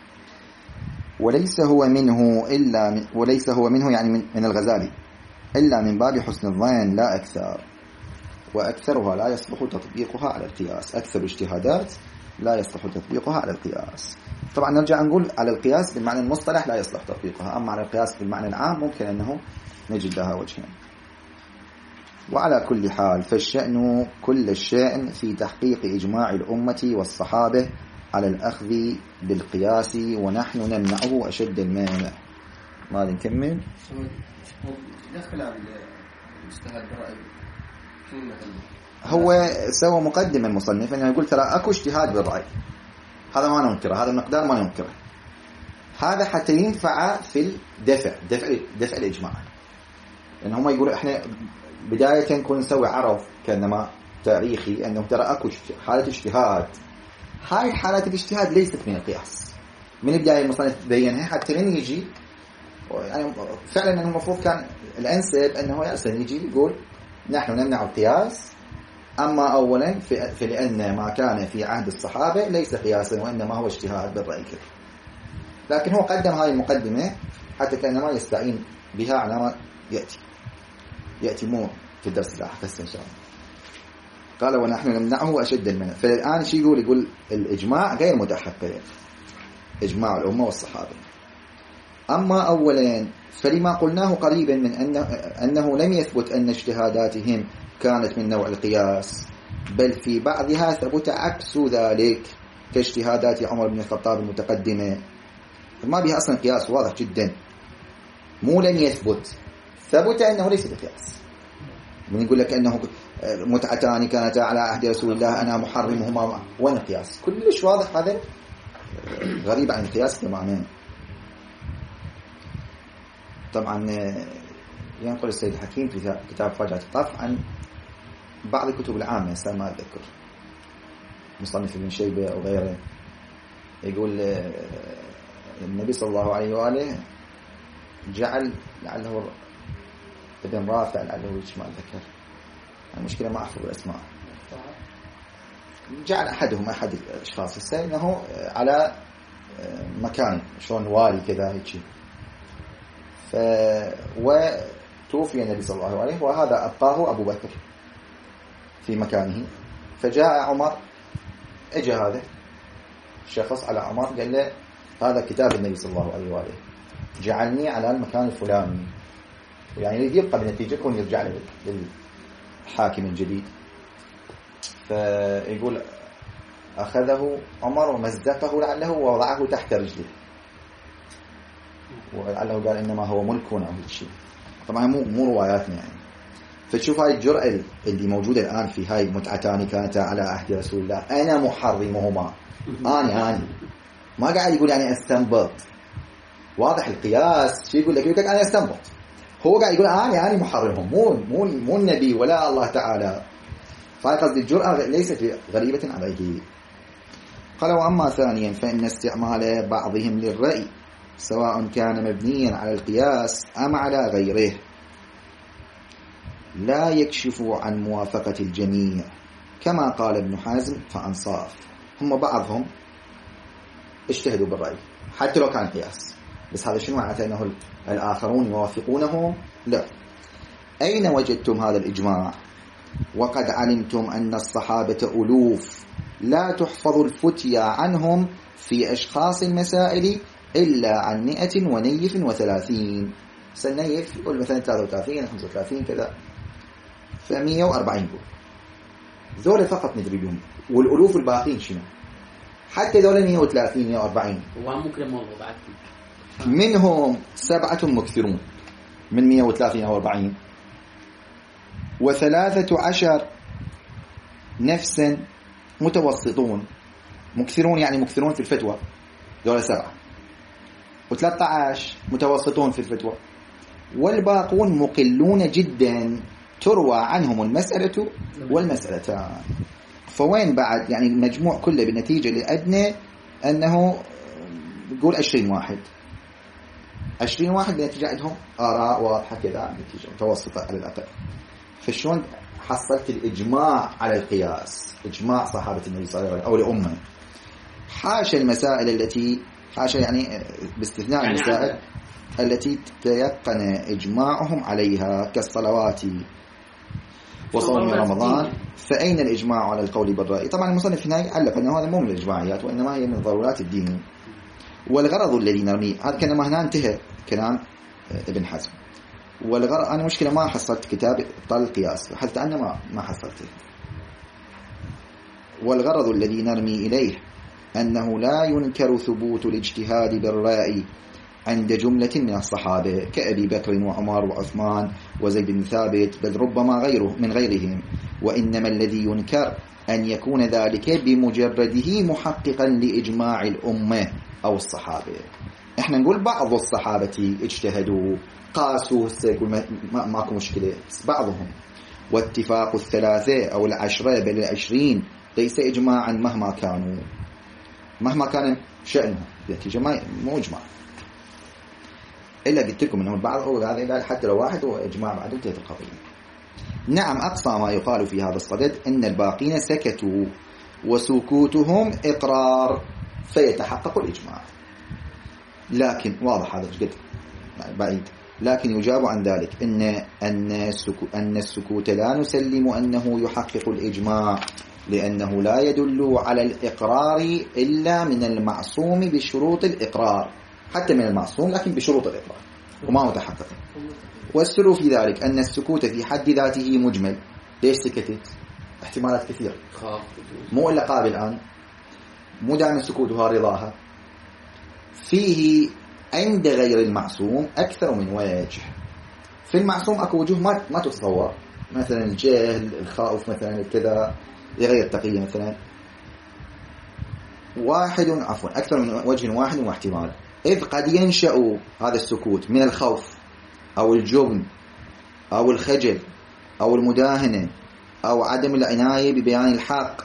وليس هو منه إلا من وليس هو منه يعني من, من الغزالي إلا من باب حسن الظن لا أكثر، وأكثرها لا يصلح تطبيقها على القياس. أكثر اجتهادات لا يصلح تطبيقها على القياس. طبعا نرجع نقول على القياس بالمعنى المصطلح لا يصلح تطبيقها، أما على القياس بالمعنى العام ممكن أنه نجد لها وجهين. وعلى كل حال فالشأن كل الشأن في تحقيق إجماع الأمة والصحابة على الأخذ بالقياس، ونحن نمنعه أشد المانع. ما نكمل دخل على الاجتهاد برأي هو سوى مقدمة المصنف أنه يقول ترى أكو اجتهاد بالرأي، هذا ما ننكره، هذا المقدار ما ننكره. هذا حتى ينفع في الدفع دفع دفع الإجماع، لأن هم يقولوا إحنا بداية نكون نسوي عرض كأنما تاريخي أنه ترى أكو حالة اجتهاد، هاي حالة الاجتهاد ليست من القياس من البداية. المصنف بينها حتى لين يجي يعني فعلا المفروض كان الأنسب أنه يأسن يجي يقول نحن نمنع القياس، أما أولا في, في لأن ما كان في عهد الصحابة ليس قياسا وإنما هو اجتهاد بالرأي كده. لكن هو قدم هاي المقدمة حتى كأنما يستعين بها على ما يأتي يأتي مو في الدرس اللاحق هسه إن شاء الله. قال ونحن نمنعه أشد المنع. فالآن شي يقول يقول الإجماع غير متحقق، إجماع الأمة والصحابة. أما أولا فلما قلناه قريبا من أنه, أنه لم يثبت أن اجتهاداتهم كانت من نوع القياس، بل في بعضها ثبت عكس ذلك كاجتهادات عمر بن الخطاب المتقدمة، ما بها أصلا قياس واضح جدا. مو لم يثبت، ثبت أنه ليس بقياس. من يقول لك أنه متعتان كانتا على عهد رسول الله أنا محرمهما، وين القياس؟ كلش واضح، هذا غريب عن القياس تماما. طبعا ينقل السيد الحكيم في كتاب فاجعة الطف عن بعض الكتب العامة هسه ما أذكر، مصنف ابن شيبة أو غيره، يقول النبي صلى الله عليه وآله جعل لعله ابن رافع لعله ايش ما أذكر، المشكلة ما أحفظ الأسماء، جعل أحدهم أحد الأشخاص هسه أنه على مكان شلون والي كذا هيك، ف وتوفي النبي صلى الله عليه وهذا أبقاه أبو بكر في مكانه. فجاء عمر، اجى هذا الشخص على عمر قال له هذا كتاب النبي صلى الله عليه وآله جعلني على المكان الفلاني، يعني يريد يبقى بنتيجة كون يرجع للحاكم الجديد. فيقول أخذه عمر ومزقه لعله ووضعه تحت رجله، ولعله قال إنما هو ملك أو هيك شيء. طبعا مو مو رواياتنا يعني. فتشوف هاي الجرأة اللي موجودة الآن في هاي المتعتان كانتا على عهد رسول الله أنا محرمهما، أنا أنا ما قاعد يقول يعني استنبط، واضح القياس. شو يقول لك؟ يقول لك أنا استنبط، هو قاعد يقول أنا يعني محرمهم، مو مو مو النبي ولا الله تعالى. فهي قصد الجرأة ليست غريبة عليه. قال وأما ثانيا فإن استعمال بعضهم للرأي سواء كان مبنيا على القياس أم على غيره لا يكشف عن موافقة الجميع، كما قال ابن حزم فأنصاف. هم بعضهم اجتهدوا بالرأي حتى لو كان قياس، بس هذا شنو معناته؟ أنه الآخرون يوافقونه؟ لا. أين وجدتم هذا الإجماع وقد علمتم أن الصحابة ألوف لا تحفظ الفتيا عنهم في أشخاص المسائل إلا عن مئة ونيف وثلاثين. سنيف يقول مثلا ثلاثة وثلاثين خمسة وثلاثين كذا، فمية وأربعين قول ذول فقط ندري بهم، والألوف الباقين شنو؟ حتى ذول مية وثلاثين مية وأربعين منهم سبعة مكثرون من مية وثلاثين أو أربعين، وثلاثة عشر نفسا متوسطون. مكثرون يعني مكثرون في الفتوى ذول سبعة، وثلاثة عشر متوسطون في الفتوى، والباقون مقلون جدا تروى عنهم المسألة والمسألتان. فوين بعد يعني المجموع كله بالنتيجة لأدنى أنه يقول عشرين واحد عشرين واحد بالنتيجة عندهم آراء واضحة كذا، نتيجة متوسطة على الأقل. فشون حصلت الإجماع على القياس؟ إجماع صحابة النبي صلى الله عليه وسلم أو الأمة. حاشا المسائل التي حاشا يعني باستثناء يعني المسائل التي تيقن إجماعهم عليها كالصلوات وصوم رمضان، فأين الإجماع على القول بالرأي؟ طبعا المصنف هنا علق أنه هذا مو من الإجماعيات وإنما هي من ضرورات الدين. والغرض الذي نرميه هذا كلام هنا انتهى كلام ابن حزم. والغرض أنا مشكلة ما حصلت كتاب طال القياس، حتى أنا ما ما حصلته. والغرض الذي نرمي إليه أنه لا ينكر ثبوت الاجتهاد بالرأي عند جملة من الصحابة كأبي بكر وعمر وعثمان وزيد بن ثابت، بل ربما غيره من غيرهم، وإنما الذي ينكر أن يكون ذلك بمجرده محققا لإجماع الأمة أو الصحابة. إحنا نقول بعض الصحابة اجتهدوا قاسوا، سيقول ما ماكو مشكلة، بعضهم. واتفاق الثلاثة أو العشرة بل العشرين ليس إجماعا مهما كانوا، مهما كان شأنه، يعني مو إجماع. إلا قلت لكم أنه البعض هو هذا قال حتى لو واحد هو إجماع بعد انتهت القضية. نعم، أقصى ما يقال في هذا الصدد أن الباقين سكتوا وسكوتهم إقرار فيتحقق الإجماع. لكن واضح هذا جد بعيد. لكن يجاب عن ذلك أن أن أن السكوت لا نسلم أنه يحقق الإجماع، لأنه لا يدل على الإقرار إلا من المعصوم بشروط الإقرار، حتى من المعصوم لكن بشروط الإقرار وما متحقق. والسر في ذلك أن السكوت في حد ذاته مجمل. ليش سكتت؟ احتمالات كثيرة، مو إلا قابل الآن، مو دائما سكوتها رضاها. فيه عند غير المعصوم أكثر من وجه. في المعصوم أكو وجوه ما ما تتصور، مثلا الجهل، الخوف، مثلا كذا، لغير التقية مثلا. واحد عفوا أكثر من وجه واحد واحتمال، إذ قد ينشأ هذا السكوت من الخوف أو الجبن أو الخجل أو المداهنة أو عدم العناية ببيان الحق،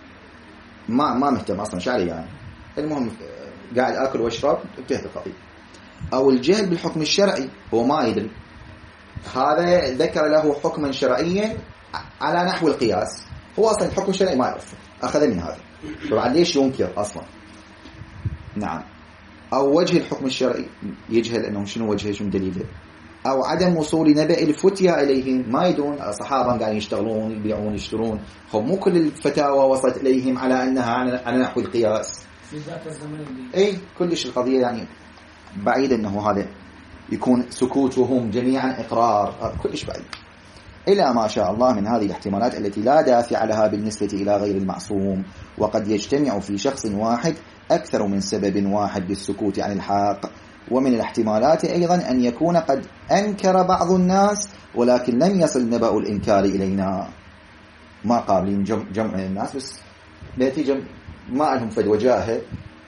ما ما مهتم أصلا شعري يعني، المهم قاعد أكل وأشرب انتهت القضية. أو الجهل بالحكم الشرعي، هو ما يدري، هذا ذكر له حكما شرعيا على نحو القياس، هو أصلا الحكم الشرعي ما يعرفه، أخذ من هذا، طبعا ليش ينكر أصلا؟ نعم. أو وجه الحكم الشرعي يجهل أنه شنو وجهه شنو دليله. أو عدم وصول نبأ الفتيا إليهم، ما يدرون الصحابة قاعدين يشتغلون يبيعون يشترون، هم مو كل الفتاوى وصلت إليهم على أنها على نحو القياس في ذاك الزمن. أي كلش القضية يعني بعيد أنه هذا يكون سكوتهم جميعا إقرار، هذا كلش بعيد. إلى ما شاء الله من هذه الاحتمالات التي لا دافع لها بالنسبة إلى غير المعصوم. وقد يجتمع في شخص واحد أكثر من سبب واحد للسكوت عن الحق. ومن الاحتمالات أيضا أن يكون قد أنكر بعض الناس ولكن لم يصل نبأ الإنكار إلينا، ما قابلين جمع, جمع الناس، بس نتيجة ما لهم فد وجاهة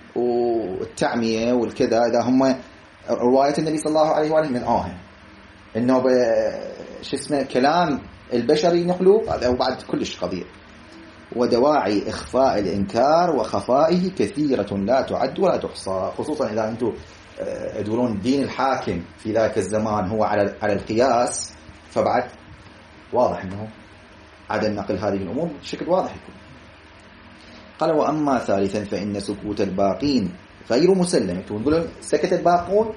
والتعمية والكذا. إذا هم رواية النبي صلى الله عليه وآله من آه إنه شو اسمه كلام البشري نقله، هذا وبعد كلش قضية. ودواعي إخفاء الإنكار وخفائه كثيرة لا تعد ولا تحصى، خصوصا إذا أنتم تقولون دين الحاكم في ذاك الزمان هو على على القياس، فبعد واضح أنه عدم نقل هذه الأمور بشكل واضح يكون. قال وأما ثالثا فإن سكوت الباقين غير مسلم. تقولون سكت الباقون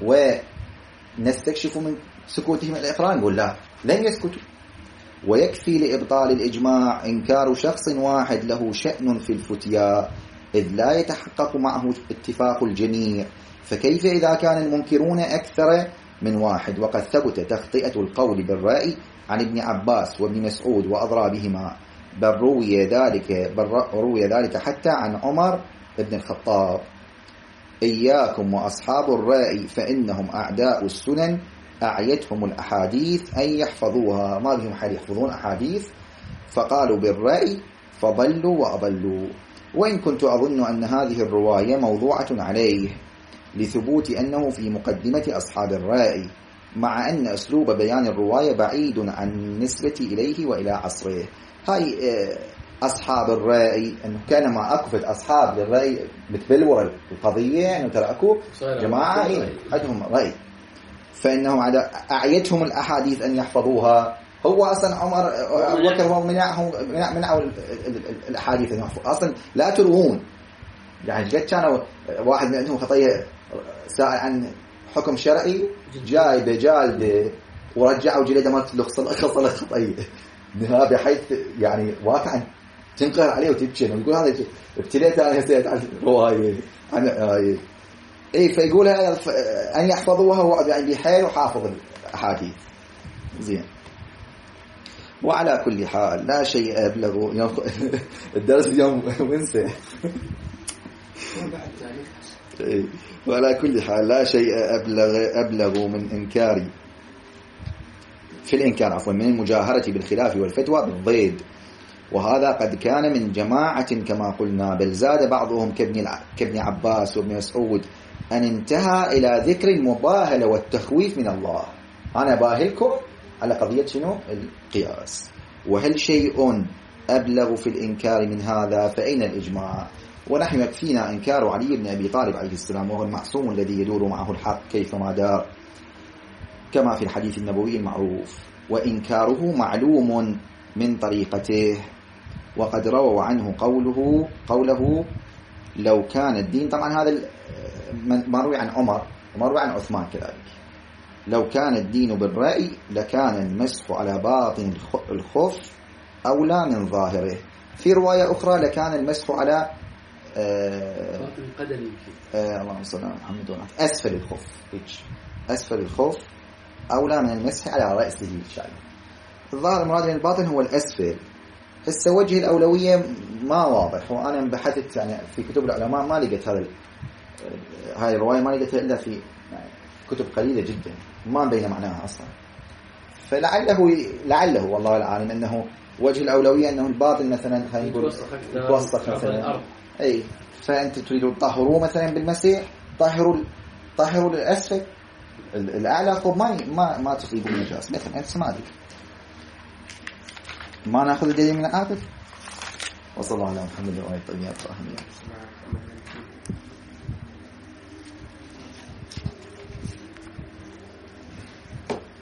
ونستكشف من سكوتهم الإقرار، نقول لا، لن يسكتوا. ويكفي لإبطال الإجماع إنكار شخص واحد له شأن في الفتيا، إذ لا يتحقق معه اتفاق الجميع، فكيف إذا كان المنكرون أكثر من واحد؟ وقد ثبت تخطئة القول بالرأي عن ابن عباس وابن مسعود وأضرابهما، بل روي ذلك, بل روي ذلك حتى عن عمر بن الخطاب. إياكم وأصحاب الرأي فإنهم أعداء السنن، أعيتهم الأحاديث أن يحفظوها، ما بهم حال يحفظون أحاديث، فقالوا بالرأي فضلوا وأضلوا. وإن كنت أظن أن هذه الرواية موضوعة عليه لثبوت أنه في مقدمة أصحاب الرأي، مع أن أسلوب بيان الرواية بعيد عن النسبة إليه وإلى عصره. هاي أصحاب الرأي أنه كان ما أكفت أصحاب للرأي بتبلور القضية، أنه ترى أكو جماعة إيه عندهم رأي، فإنهم أعيتهم الأحاديث أن يحفظوها. هو أصلا عمر وكر هو منعهم منعوا الأحاديث أن يحفظوا، أصلا لا تروون يعني. قد كانوا واحد من عندهم خطية سائل عن حكم شرعي، جاي بجالده ورجعوا جلده ما تلخص خصل خطية نها، بحيث يعني واقعا تنقهر عليه وتبكي، ويقول هذا ابتليت أنا سيد عن رواية عن آية إيه، فيقول أن يحفظوها هو يعني بحيل وحافظ الأحاديث زين. وعلى كل حال لا شيء أبلغ يوم الدرس اليوم ونسى. وعلى كل حال لا شيء أبلغ أبلغ من إنكاري في الإنكار عفوا من المجاهرة بالخلاف والفتوى بالضيد، وهذا قد كان من جماعة كما قلنا، بل زاد بعضهم كابن كابن عباس وابن مسعود أن انتهى إلى ذكر المباهلة والتخويف من الله. أنا باهلكم على قضية شنو؟ القياس. وهل شيء أبلغ في الإنكار من هذا؟ فأين الإجماع؟ ونحن يكفينا إنكار علي بن أبي طالب عليه السلام، وهو المعصوم الذي يدور معه الحق كيفما دار كما في الحديث النبوي المعروف، وإنكاره معلوم من طريقته. وقد رووا عنه قوله قوله لو كان الدين، طبعا هذا ما روي عن عمر وما روي عن عثمان كذلك، لو كان الدين بالرأي لكان المسح على باطن الخف أولى من ظاهره. في رواية أخرى لكان المسح على آه باطن القدم آه اللهم صل على محمد وعلى أسفل الخف، أسفل الخف أولى من المسح على رأسه الشعر. الظاهر المراد من الباطن هو الأسفل. هسه وجه الأولوية ما واضح، وأنا بحثت يعني في كتب العلماء ما لقيت هذا هاي الرواية، ما لقيتها إلا في يعني كتب قليلة جدا ما بين معناها أصلا. فلعله لعله والله العالم أنه وجه الأولوية أنه الباطن مثلا خلينا نقول يتوسخ مثلا، أي فأنت تريدوا تطهروا مثلا بالمسيح، طهروا طهروا الأسفل الأعلى، خب ما ما ما تصيبوا النجاس مثلا. أنت ما أدري ما نأخذ الدليل من الآخر. وصلى الله على محمد وعلى آله الطاهرين.